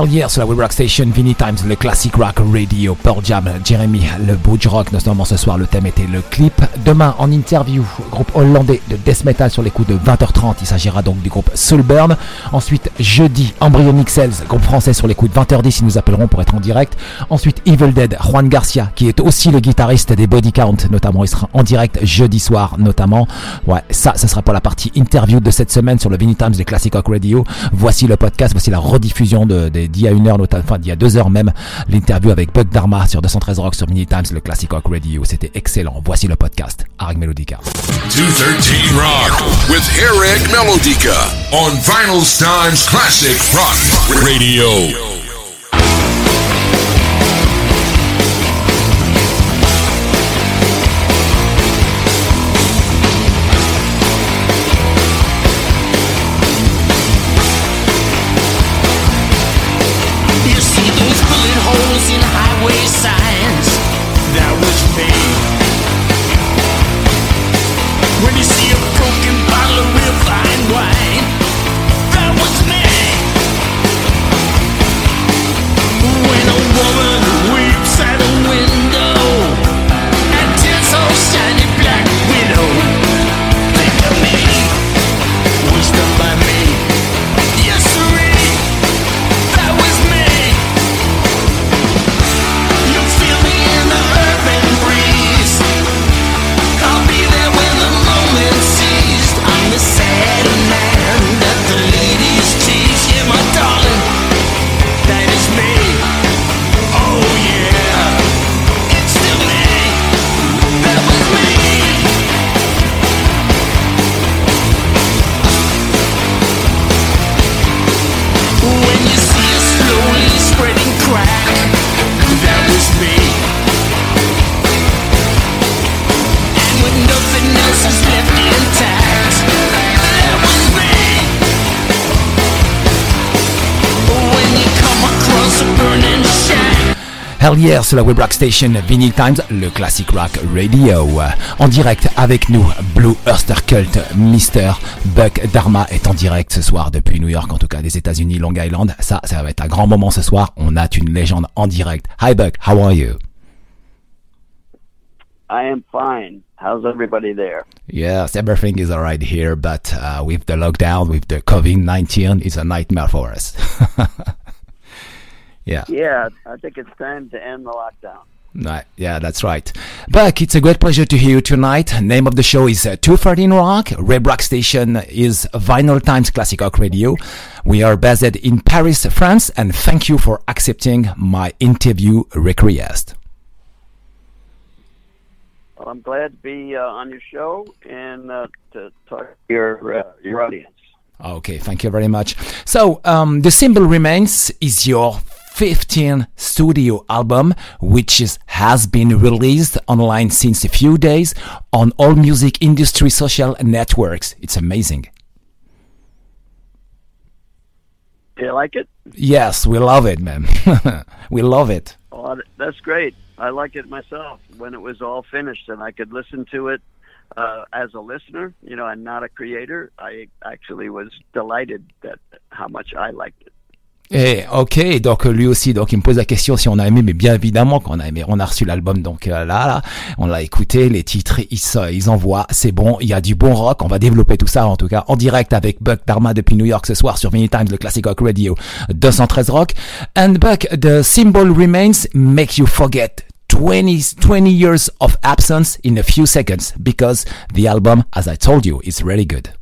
Hell yeah, sur la Web Rock Station, Vinny Times, le classic rock radio, Pearl Jam, Jeremy, le Butch Rock, notamment ce soir, le thème était le clip. Demain, en interview, groupe hollandais de death metal sur les coups de 20h30, il s'agira donc du groupe Soulburn. Ensuite, jeudi, Embryonic Cells, groupe français sur les coups de 20h10, ils nous appelleront pour être en direct. Ensuite, Evil Dead, Juan Garcia, qui est aussi le guitariste des Body Count, notamment, il sera en direct jeudi soir, notamment. Ouais, ça sera pour la partie interview de cette semaine sur le Vinny Times des Classic Rock Radio. Voici le podcast, voici la rediffusion d'il y a 1 heure, enfin d'il y a 2 heures même, l'interview avec Buck Dharma sur 213 Rock sur Vinny Times, le Classic Rock Radio. C'était excellent. Voici le podcast. Arg Melodica. 213 Rock with Eric Melodica on Vinyl Times Classic Rock Radio. Hell yeah, sur la Web Rock Station, Vinyl Times, le Classic Rock Radio. En direct avec nous, Blue Oyster Cult, Mr. Buck Dharma est en direct ce soir depuis New York, en tout cas des États-Unis, Long Island. Ça va être un grand moment ce soir. On a une légende en direct. Hi Buck, how are you? I am fine. How's everybody there? Yes, everything is all right here, but with the lockdown, with the COVID-19, it's a nightmare for us. Yeah. Yeah, I think it's time to end the lockdown. Right. Yeah, that's right. Buck, it's a great pleasure to hear you tonight. Name of the show is 213 Rock. Web Rock Station is Vinyl Times Classic Rock Radio. We are based in Paris, France, and thank you for accepting my interview request. Well, I'm glad to be on your show and to talk to your audience. Okay, thank you very much. So, The Symbol Remains is your 15th studio album, which has been released online since a few days on all music industry social networks. It's amazing. Do you like it? Yes, we love it, man. We love it. Oh, that's great. I like it myself. When it was all finished and I could listen to it as a listener, you know, and not a creator, I actually was delighted that how much I liked it. Et ok, donc lui aussi, donc il me pose la question si on a aimé, mais bien évidemment qu'on a aimé. On a reçu l'album, donc là, on l'a écouté, les titres, ils envoient, c'est bon, il y a du bon rock. On va développer tout ça, en tout cas, en direct avec Buck Dharma depuis New York ce soir sur Vinny Times, le Classic Rock Radio 213 Rock. And Buck, The Symbol Remains make you forget 20 years of absence in a few seconds because the album, as I told you, is really good.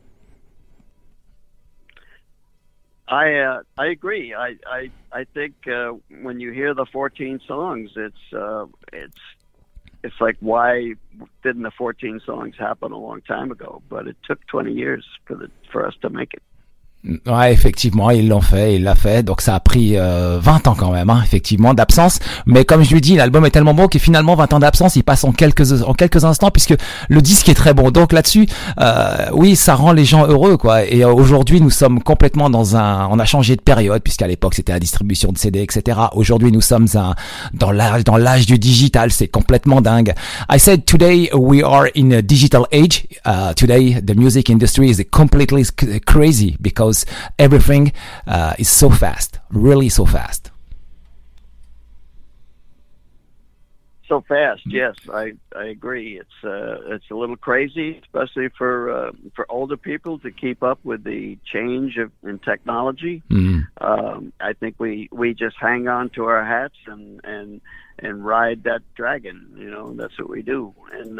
I agree. I think when you hear the 14 songs, it's like, why didn't the 14 songs happen a long time ago? But it took 20 years for us to make it. Ouais, effectivement, il l'a fait, donc ça a pris 20 ans quand même, hein, effectivement, d'absence. Mais comme je lui dis, l'album est tellement bon que finalement 20 ans d'absence, il passe en quelques instants puisque le disque est très bon. Donc là-dessus, oui, ça rend les gens heureux, quoi. Et aujourd'hui, nous sommes complètement on a changé de période puisqu'à l'époque c'était la distribution de CD, etc. Aujourd'hui, nous sommes dans l'âge du digital. C'est complètement dingue. I said today we are in a digital age. Today the music industry is completely crazy because because everything is so fast, really so fast. So fast, yes, I agree. It's a little crazy, especially for older people to keep up with the change in technology. I think we just hang on to our hats and ride that dragon. You know, that's what we do. And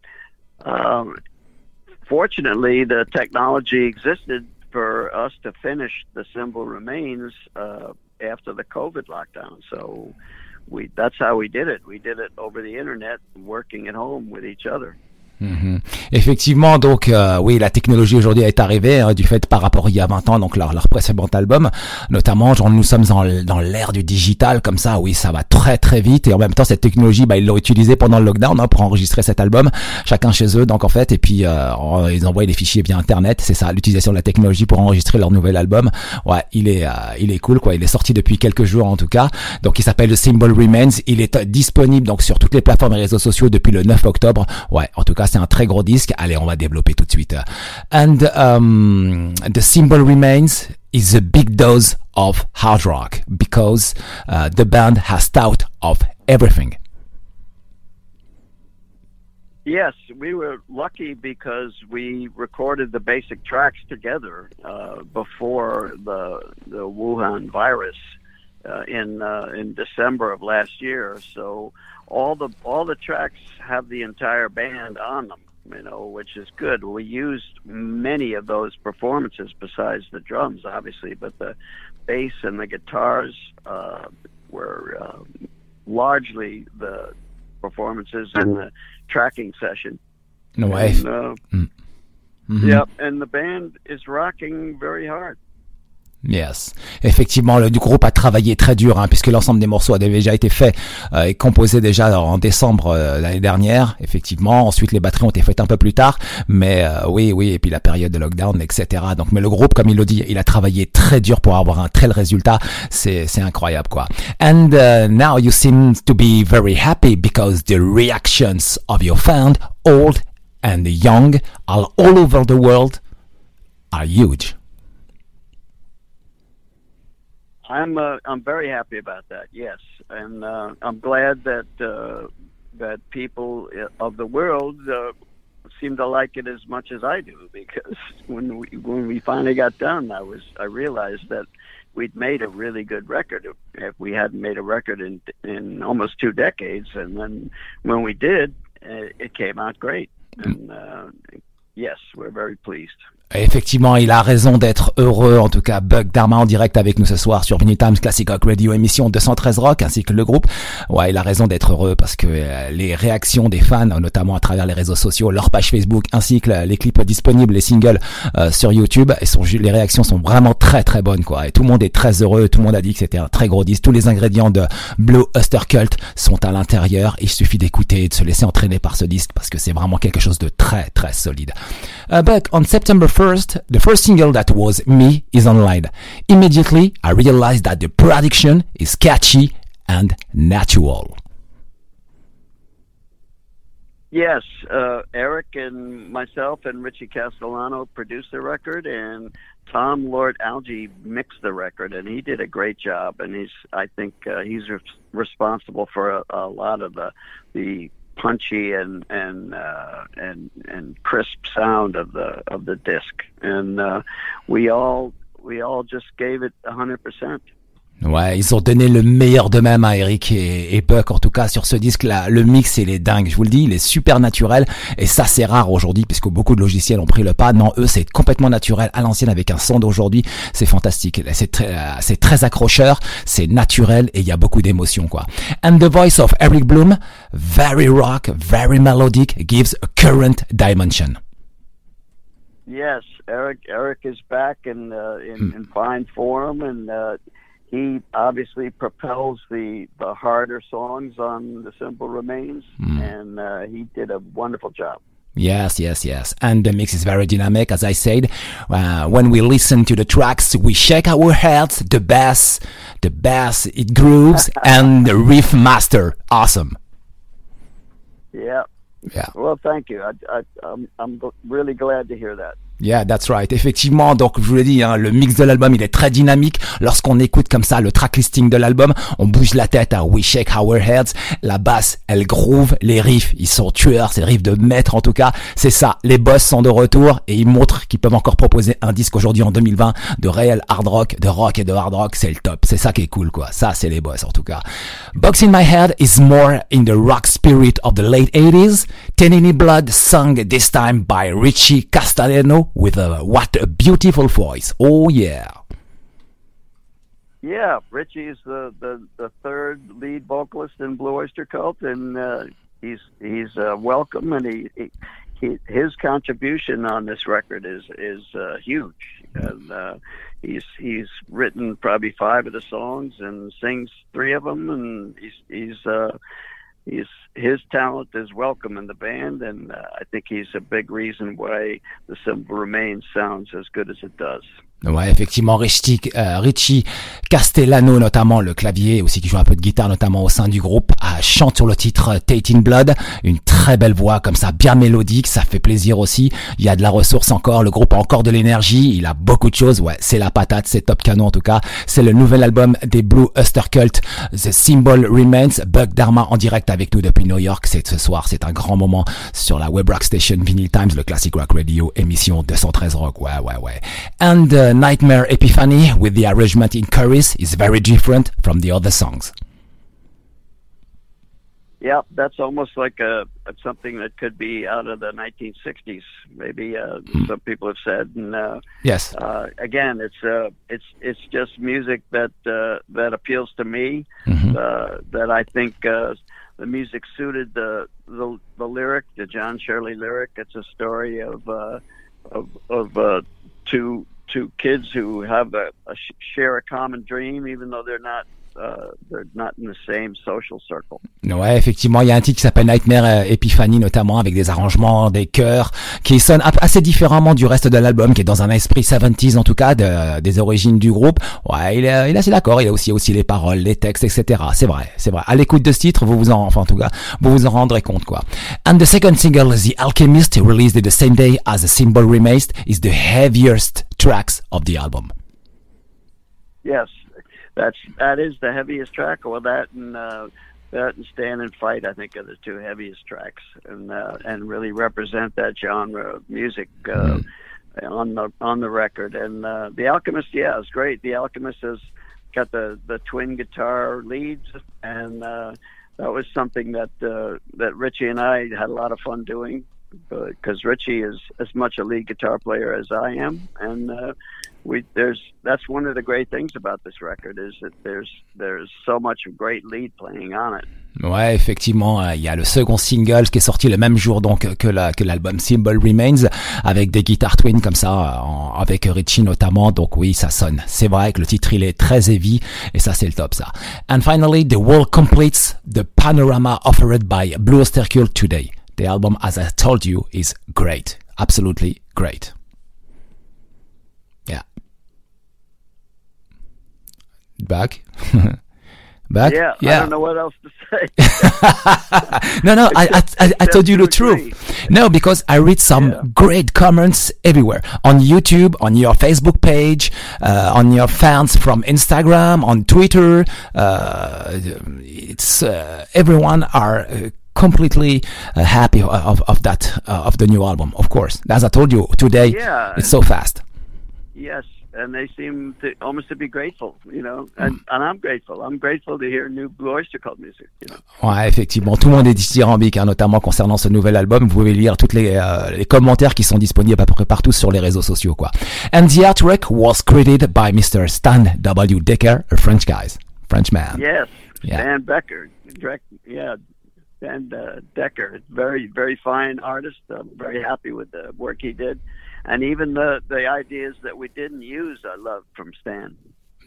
fortunately, the technology existed for us to finish The Symbol Remains after the COVID lockdown. So that's how we did it. We did it over the internet, working at home with each other. Effectivement, donc oui, la technologie aujourd'hui est arrivée du fait par rapport il y a 20 ans, donc leur précédent album, notamment genre nous sommes dans l'ère du digital comme ça, oui, ça va très très vite et en même temps cette technologie, ils l'ont utilisée pendant le lockdown pour enregistrer cet album, chacun chez eux, donc en fait, et puis ils envoient des fichiers via internet, c'est ça, l'utilisation de la technologie pour enregistrer leur nouvel album. Ouais, il est cool quoi, il est sorti depuis quelques jours en tout cas, donc il s'appelle The Symbol Remains, il est disponible donc sur toutes les plateformes et réseaux sociaux depuis le 9 octobre. Ouais, en tout cas c'est un très gros disque. Allez, on va développer tout de suite. And The Symbol Remains is a big dose of hard rock because the band has thought of everything. Yes, we were lucky because we recorded the basic tracks together before the Wuhan virus in December of last year. So all the tracks have the entire band on them, you know, which is good. We used many of those performances besides the drums, obviously, but the bass and the guitars were largely the performances in the tracking session. No way. Yep, and the band is rocking very hard. Yes. Effectivement, le groupe a travaillé très dur, puisque l'ensemble des morceaux a déjà été fait et composé déjà en décembre l'année dernière. Effectivement, ensuite les batteries ont été faites un peu plus tard, mais oui, et puis la période de lockdown, etc. Donc, mais le groupe, comme il le dit, il a travaillé très dur pour avoir un tel résultat. C'est incroyable, quoi. And now you seem to be very happy because the reactions of your fans, old and young, all over the world, are huge. I'm very happy about that. Yes, and I'm glad that that people of the world seem to like it as much as I do. Because when we finally got done, I realized that we'd made a really good record. If we hadn't made a record in almost 2 decades, and then when we did, it came out great. And yes, we're very pleased. Effectivement, il a raison d'être heureux. En tout cas, Buck Dharma en direct avec nous ce soir sur Vinyl Times Classic Rock Radio, émission 213 Rock, ainsi que le groupe. Ouais, il a raison d'être heureux parce que les réactions des fans, notamment à travers les réseaux sociaux, leur page Facebook, ainsi que les clips disponibles, les singles sur YouTube, les réactions sont vraiment très très bonnes, quoi. Et tout le monde est très heureux. Tout le monde a dit que c'était un très gros disque. Tous les ingrédients de Blue Oyster Cult sont à l'intérieur. Il suffit d'écouter et de se laisser entraîner par ce disque parce que c'est vraiment quelque chose de très très solide. Buck, on September 1st, the first single that was Me is online. Immediately, I realized that the production is catchy and natural. Yes, Eric and myself and Richie Castellano produced the record, and Tom Lord Alge mixed the record, and he did a great job. And I think he's responsible for a lot of the punchy and crisp sound of the disc, and we all just gave it 100%. Ouais, ils ont donné le meilleur d'eux-mêmes à Eric et Buck, en tout cas sur ce disque-là. Le mix, il est dingue, je vous le dis, il est super naturel, et ça c'est rare aujourd'hui puisque beaucoup de logiciels ont pris le pas. Non, eux c'est complètement naturel, à l'ancienne, avec un son d'aujourd'hui, c'est fantastique. C'est très accrocheur, c'est naturel et il y a beaucoup d'émotions, quoi. And the voice of Eric Bloom, very rock, very melodic, gives a current dimension. Yes, Eric is back in fine form, and he obviously propels the harder songs on The Symbol Remains, and he did a wonderful job. Yes. And the mix is very dynamic, as I said. When we listen to the tracks, we shake our heads. The bass, it grooves, and the riff master, awesome. Yeah. Well, thank you. I'm really glad to hear that. Yeah, that's right. Effectivement, donc je vous l'ai dit, hein, le mix de l'album, il est très dynamique. Lorsqu'on écoute comme ça le track listing de l'album, on bouge la tête, hein. We shake our heads. La basse, elle groove. Les riffs, ils sont tueurs. C'est des riffs de maître en tout cas. C'est ça. Les boss sont de retour et ils montrent qu'ils peuvent encore proposer un disque aujourd'hui en 2020 de réel hard rock, de rock et de hard rock. C'est le top. C'est ça qui est cool, quoi. Ça, c'est les boss en tout cas. Box in My Head is more in the rock spirit of the late 80s. Tenini Blood sung this time by Richie Castellano with what a beautiful voice. Oh yeah. Yeah, Richie's the third lead vocalist in Blue Oyster Cult, and he's welcome, and his contribution on this record is huge, and he's written probably 5 of the songs and sings 3 of them, and his talent is welcome in the band, and I think he's a big reason why the Simple Remains sounds as good as it does. Ouais, effectivement, Richie Castellano, notamment le clavier, aussi qui joue un peu de guitare, notamment au sein du groupe, chante sur le titre Tainted Blood, une très belle voix comme ça, bien mélodique, ça fait plaisir aussi. Il y a de la ressource encore, le groupe a encore de l'énergie, il a beaucoup de choses. Ouais, c'est la patate, c'est top canon en tout cas. C'est le nouvel album des Blue Oyster Cult, The Symbol Remains. Buck Dharma en direct avec nous depuis New York. C'est ce soir, c'est un grand moment sur la Web Rock Station Vinyl Times, le Classic Rock Radio, émission 213 Rock. Ouais. And Nightmare Epiphany with the arrangement in chorus is very different from the other songs. Yeah, that's almost like something that could be out of the 1960s. Maybe some people have said. And yes. Again, it's just music that appeals to me. Mm-hmm. That I think the music suited the lyric, the John Shirley lyric. It's a story of two kids who have share a common dream, even though they're not in the same social circle. Ouais, effectivement, il y a un titre qui s'appelle Nightmare Epiphany, notamment avec des arrangements, des chœurs qui sonnent assez différemment du reste de l'album, qui est dans un esprit 70s en tout cas, des origines du groupe. Ouais, il est assez d'accord. Il y a aussi les paroles, les textes, etc. C'est vrai. À l'écoute de ce titre, vous vous en rendrez compte, quoi. And the second single, The Alchemist, released the same day as The Symbol Remains, is the heaviest tracks of the album. Yes. That is the heaviest track. Well, that and Stand and Fight, I think, are the 2 heaviest tracks, and really represent that genre of music on the record. And The Alchemist, yeah, is great. The Alchemist has got the twin guitar leads, and that was something that Richie and I had a lot of fun doing, because Richie is as much a lead guitar player as I am, and that's one of the great things about this record, is that there's so much great lead playing on it. Ouais, effectivement, il y a le second single qui est sorti le même jour donc que l'album Symbol Remains, avec des guitares twin comme ça, avec Richie notamment. Donc oui, ça sonne. C'est vrai que le titre il est très heavy et ça c'est le top ça. And finally, the world completes the panorama offered by Blue Oyster Cult today. The album, as I told you, is great, absolutely great. Yeah. Back. Yeah, I don't know what else to say. No, I told you the truth. No, because I read some great comments everywhere. On YouTube, on your Facebook page, on your fans from Instagram, on Twitter. It's everyone are completely happy of that, of the new album, of course. As I told you today, it's so fast. Yes. And they seem to almost to be grateful, and I'm grateful. I'm grateful to hear new Blue Oyster Cult music, Ouais, effectivement, tout le monde est dithyrambique, notamment concernant ce nouvel album. Vous pouvez lire toutes les commentaires qui sont disponibles à peu près partout sur les réseaux sociaux, quoi. And the artwork was created by Mr. Stan W. Decker, a Frenchman. Yes, Stan Becker, Stan Decker, very, very fine artist. I'm very happy with the work he did. And even the ideas that we didn't use, I love from Stan.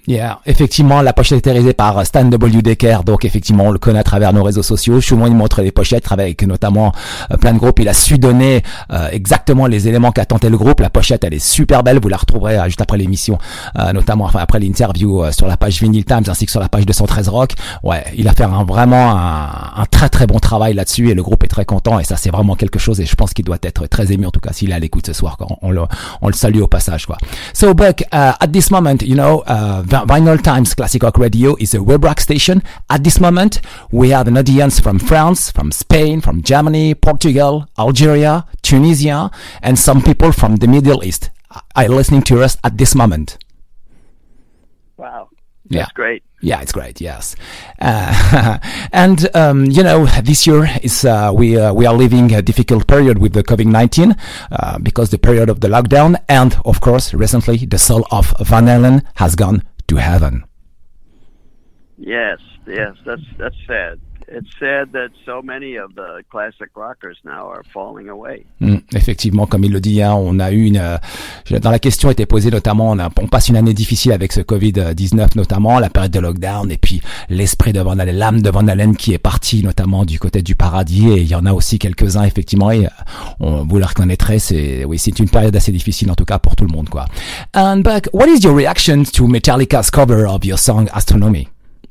Yeah, effectivement, la pochette est réalisée par Stan W. Decker, donc effectivement, on le connaît à travers nos réseaux sociaux. Souvent, il montre les pochettes avec notamment plein de groupes. Il a su donner exactement les éléments qu'a tenté le groupe. La pochette, elle est super belle. Vous la retrouverez juste après l'émission, notamment après l'interview sur la page Vinyl Times ainsi que sur la page 213 Rock. Ouais, il a fait vraiment un très très bon travail là-dessus et le groupe est très content et ça, c'est vraiment quelque chose et je pense qu'il doit être très ému en tout cas s'il est à l'écoute ce soir. Quoi. On le salue au passage, quoi. So, Buck, at this moment, you know, Vinyl Times Classic Rock Radio is a web rock station. At this moment, we have an audience from France, from Spain, from Germany, Portugal, Algeria, Tunisia, and some people from the Middle East are listening to us at this moment. Wow. Yeah. That's great. Yeah, it's great. Yes, and you know, this year is we are living a difficult period with the COVID-19 because the period of the lockdown, and of course, recently the soul of Van Halen has gone to heaven. Yes, that's sad. It's sad that so many of the classic rockers now are falling away. Effectivement, comme il le dit, hein, on a eu dans la question était posée notamment, on passe une année difficile avec ce Covid-19 notamment, la période de lockdown et puis l'esprit de Van Halen, l'âme de Van Halen qui est partie notamment du côté du paradis et il y en a aussi quelques-uns effectivement et vous le reconnaîtrez, c'est une période assez difficile en tout cas pour tout le monde, quoi. And Buck, what is your reaction to Metallica's cover of your song Astronomy?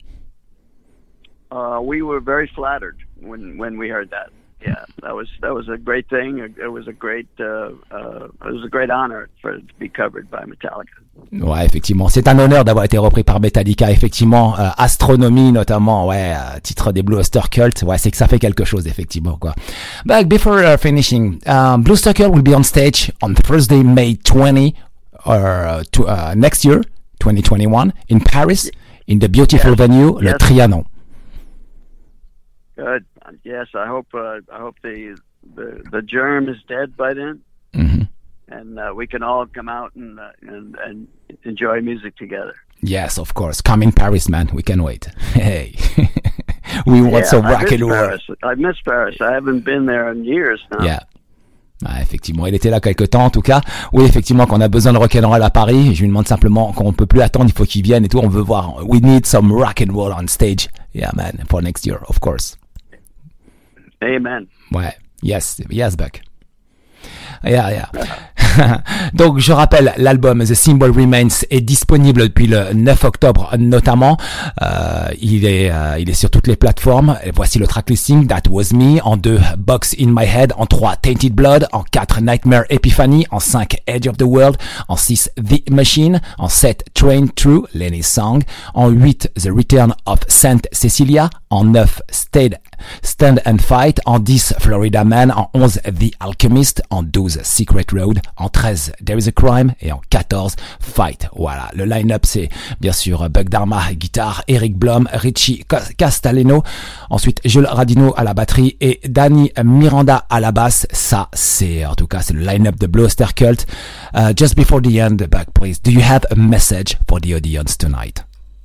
We were very flattered when we heard that. Yeah, that was a great thing. It was a great honor for it to be covered by Metallica. Ouais, effectivement, c'est un honneur d'avoir été repris par Metallica. Effectivement, Astronomy notamment, ouais, titre des Blue Oyster Cult. Ouais, c'est que ça fait quelque chose effectivement, quoi. But before finishing, Blue Oyster Cult will be on stage on Thursday, May 20, next year, 2021, in Paris, in the beautiful venue, Le Trianon. Good. Yes, I hope the germ is dead by then, and we can all come out and enjoy music together. Yes, of course. Come in Paris, man. We can wait. Hey, we want some rock and roll. I miss Paris. I haven't been there in years now. Yeah. Ah, effectivement, il était là quelque temps en tout cas. Oui, effectivement, qu'on a besoin de rock'n'roll à Paris. Je lui demande simplement qu'on peut plus attendre, il faut qu'il vienne et tout. On veut voir. We need some rock and roll on stage. Yeah, man, for next year, of course. Amen. Ouais. Yes, Buck. Yeah. Donc je rappelle, l'album The Symbol Remains est disponible depuis le 9 octobre notamment. Il est sur toutes les plateformes. Et voici le track listing: That Was Me, en 2 Box in My Head, en 3 Tainted Blood, en 4 Nightmare Epiphany, en 5 Edge of the World, en 6 The Machine, en 7 Train Through, Lenny's Song, en 8 The Return of Saint Cecilia, en 9 Stand and Fight, en 10 Florida Man, en 11 The Alchemist, en 12 Secret Road, en 13 There Is a Crime et en 14 Fight. Voilà, le line-up c'est bien sûr Buck Dharma guitare, Eric Blum, Richie Castaleno, ensuite Jules Radino à la batterie et Danny Miranda à la basse. Ça c'est en tout cas c'est le line-up de Blue Oyster Cult. Just before the end, Buck, please, do you have a message for the audience tonight?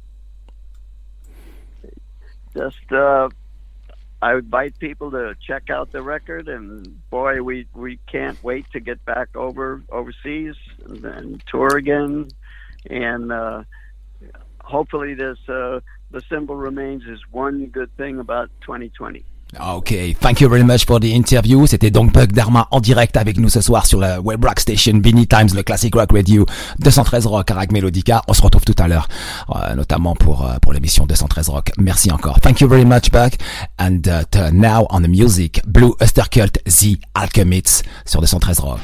Just I would invite people to check out the record, and boy, we can't wait to get back overseas and tour again, and hopefully this the Symbol Remains is one good thing about 2020. Ok, thank you very much for the interview. C'était donc Buck Dharma en direct avec nous ce soir sur la web rock station Vinyl Times, le Classic Rock Radio 213 Rock à Rag Melodica. On se retrouve tout à l'heure, notamment pour l'émission 213 Rock. Merci encore. Thank you very much, Buck. And now on the music, Blue Oyster Cult, The Alchemists sur 213 Rock.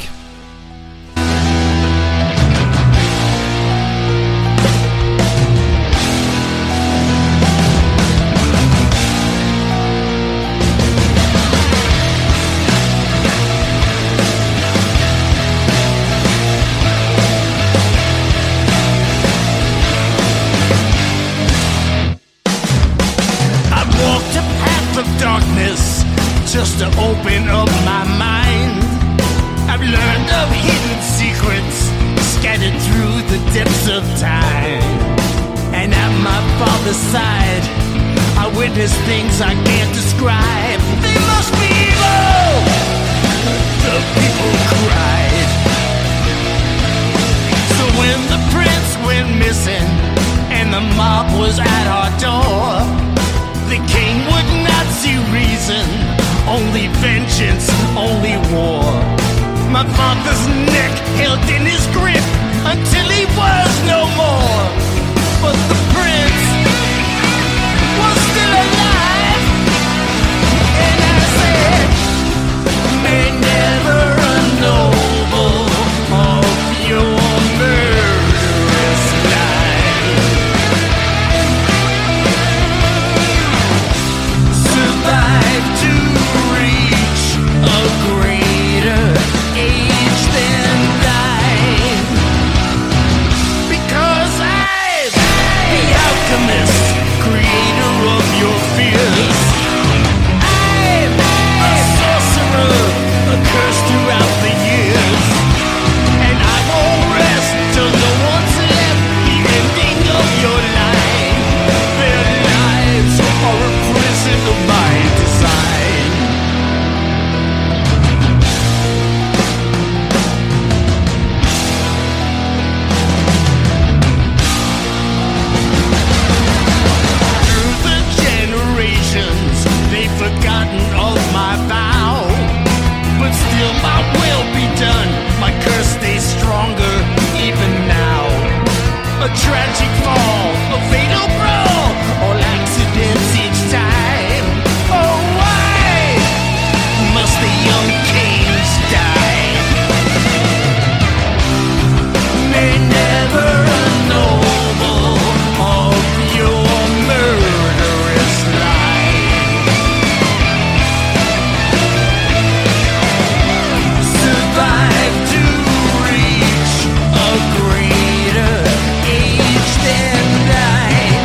Just to open up my mind, I've learned of hidden secrets scattered through the depths of time. And at my father's side, I witnessed things I can't describe. They must be evil! The people cried. So when the prince went missing and the mob was at our door. The king would not see reason, only vengeance, only war. My father's neck held in his grip until he was no more. But the prince was still alive, and I said, may never a noble of your murderous life survive to reach a greater age than thine. Because I'm the alchemist, creator of your fears. I'm a sorcerer, a curse throughout the years. And I won't rest till no one's left the ending of your life. Their lives are a prison of my design. Through the generations, they've forgotten of my vow. But still my will be done, my curse stays stronger even now. A tragic fall, a fatal brawl, all accidents each time. Oh, why must the young kings die? May never a noble of your murderous life survive to reach a greater age than thine.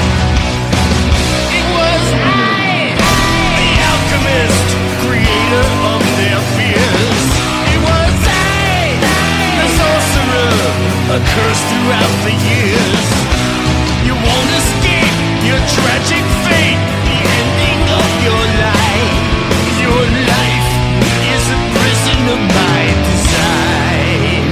It was I, the alchemist, creator of their fears. It was I, the sorcerer, a curse throughout the years. You won't escape your tragic fate, the ending of your life. Your life is a prison of my design.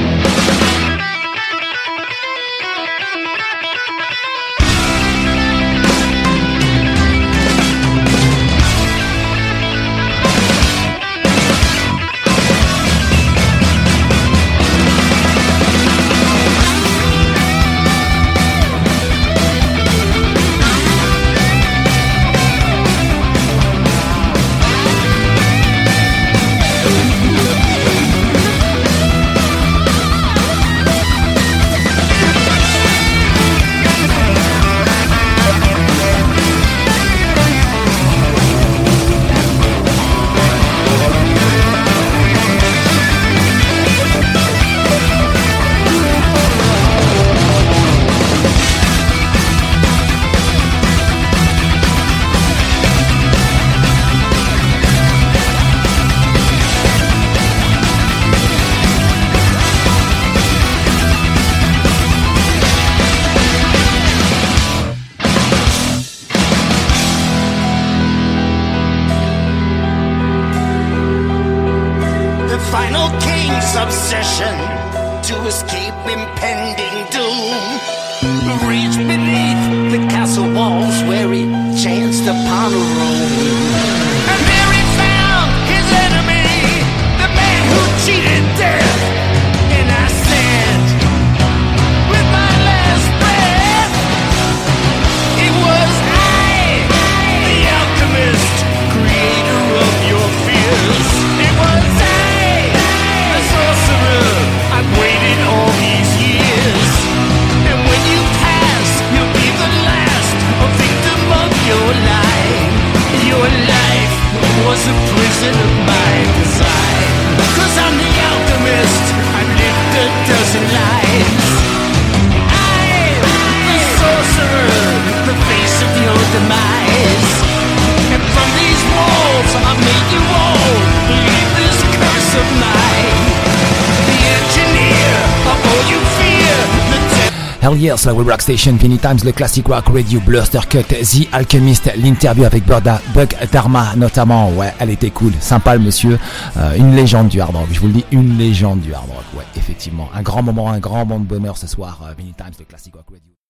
The final king's obsession to escape impending doom reached beneath the castle walls where he chanced upon a room. And there he found his enemy, the man who cheated death. And I said, with my last breath, it was I, the alchemist, creator of your fears. It was I, the sorcerer, I've waited all these years. And when you pass, you'll be the last, a victim of your life. Your life was a prison of my design. 'Cause I'm the alchemist, I've lived a dozen lives. I'm the sorcerer, the face of your demise. And from these walls, I made you all believe this curse of mine. The engineer of all you fear, the Hell yeah, sur la Web Rock Station, Vinny Times, le classic rock radio, Bluster Cut, The Alchemist, l'interview avec Bug Dharma notamment. Ouais, elle était cool, sympa le monsieur, une légende du hard rock, je vous le dis, une légende du hard rock. Ouais, effectivement, un grand moment de bonheur ce soir, Vinny Times, le classic rock radio.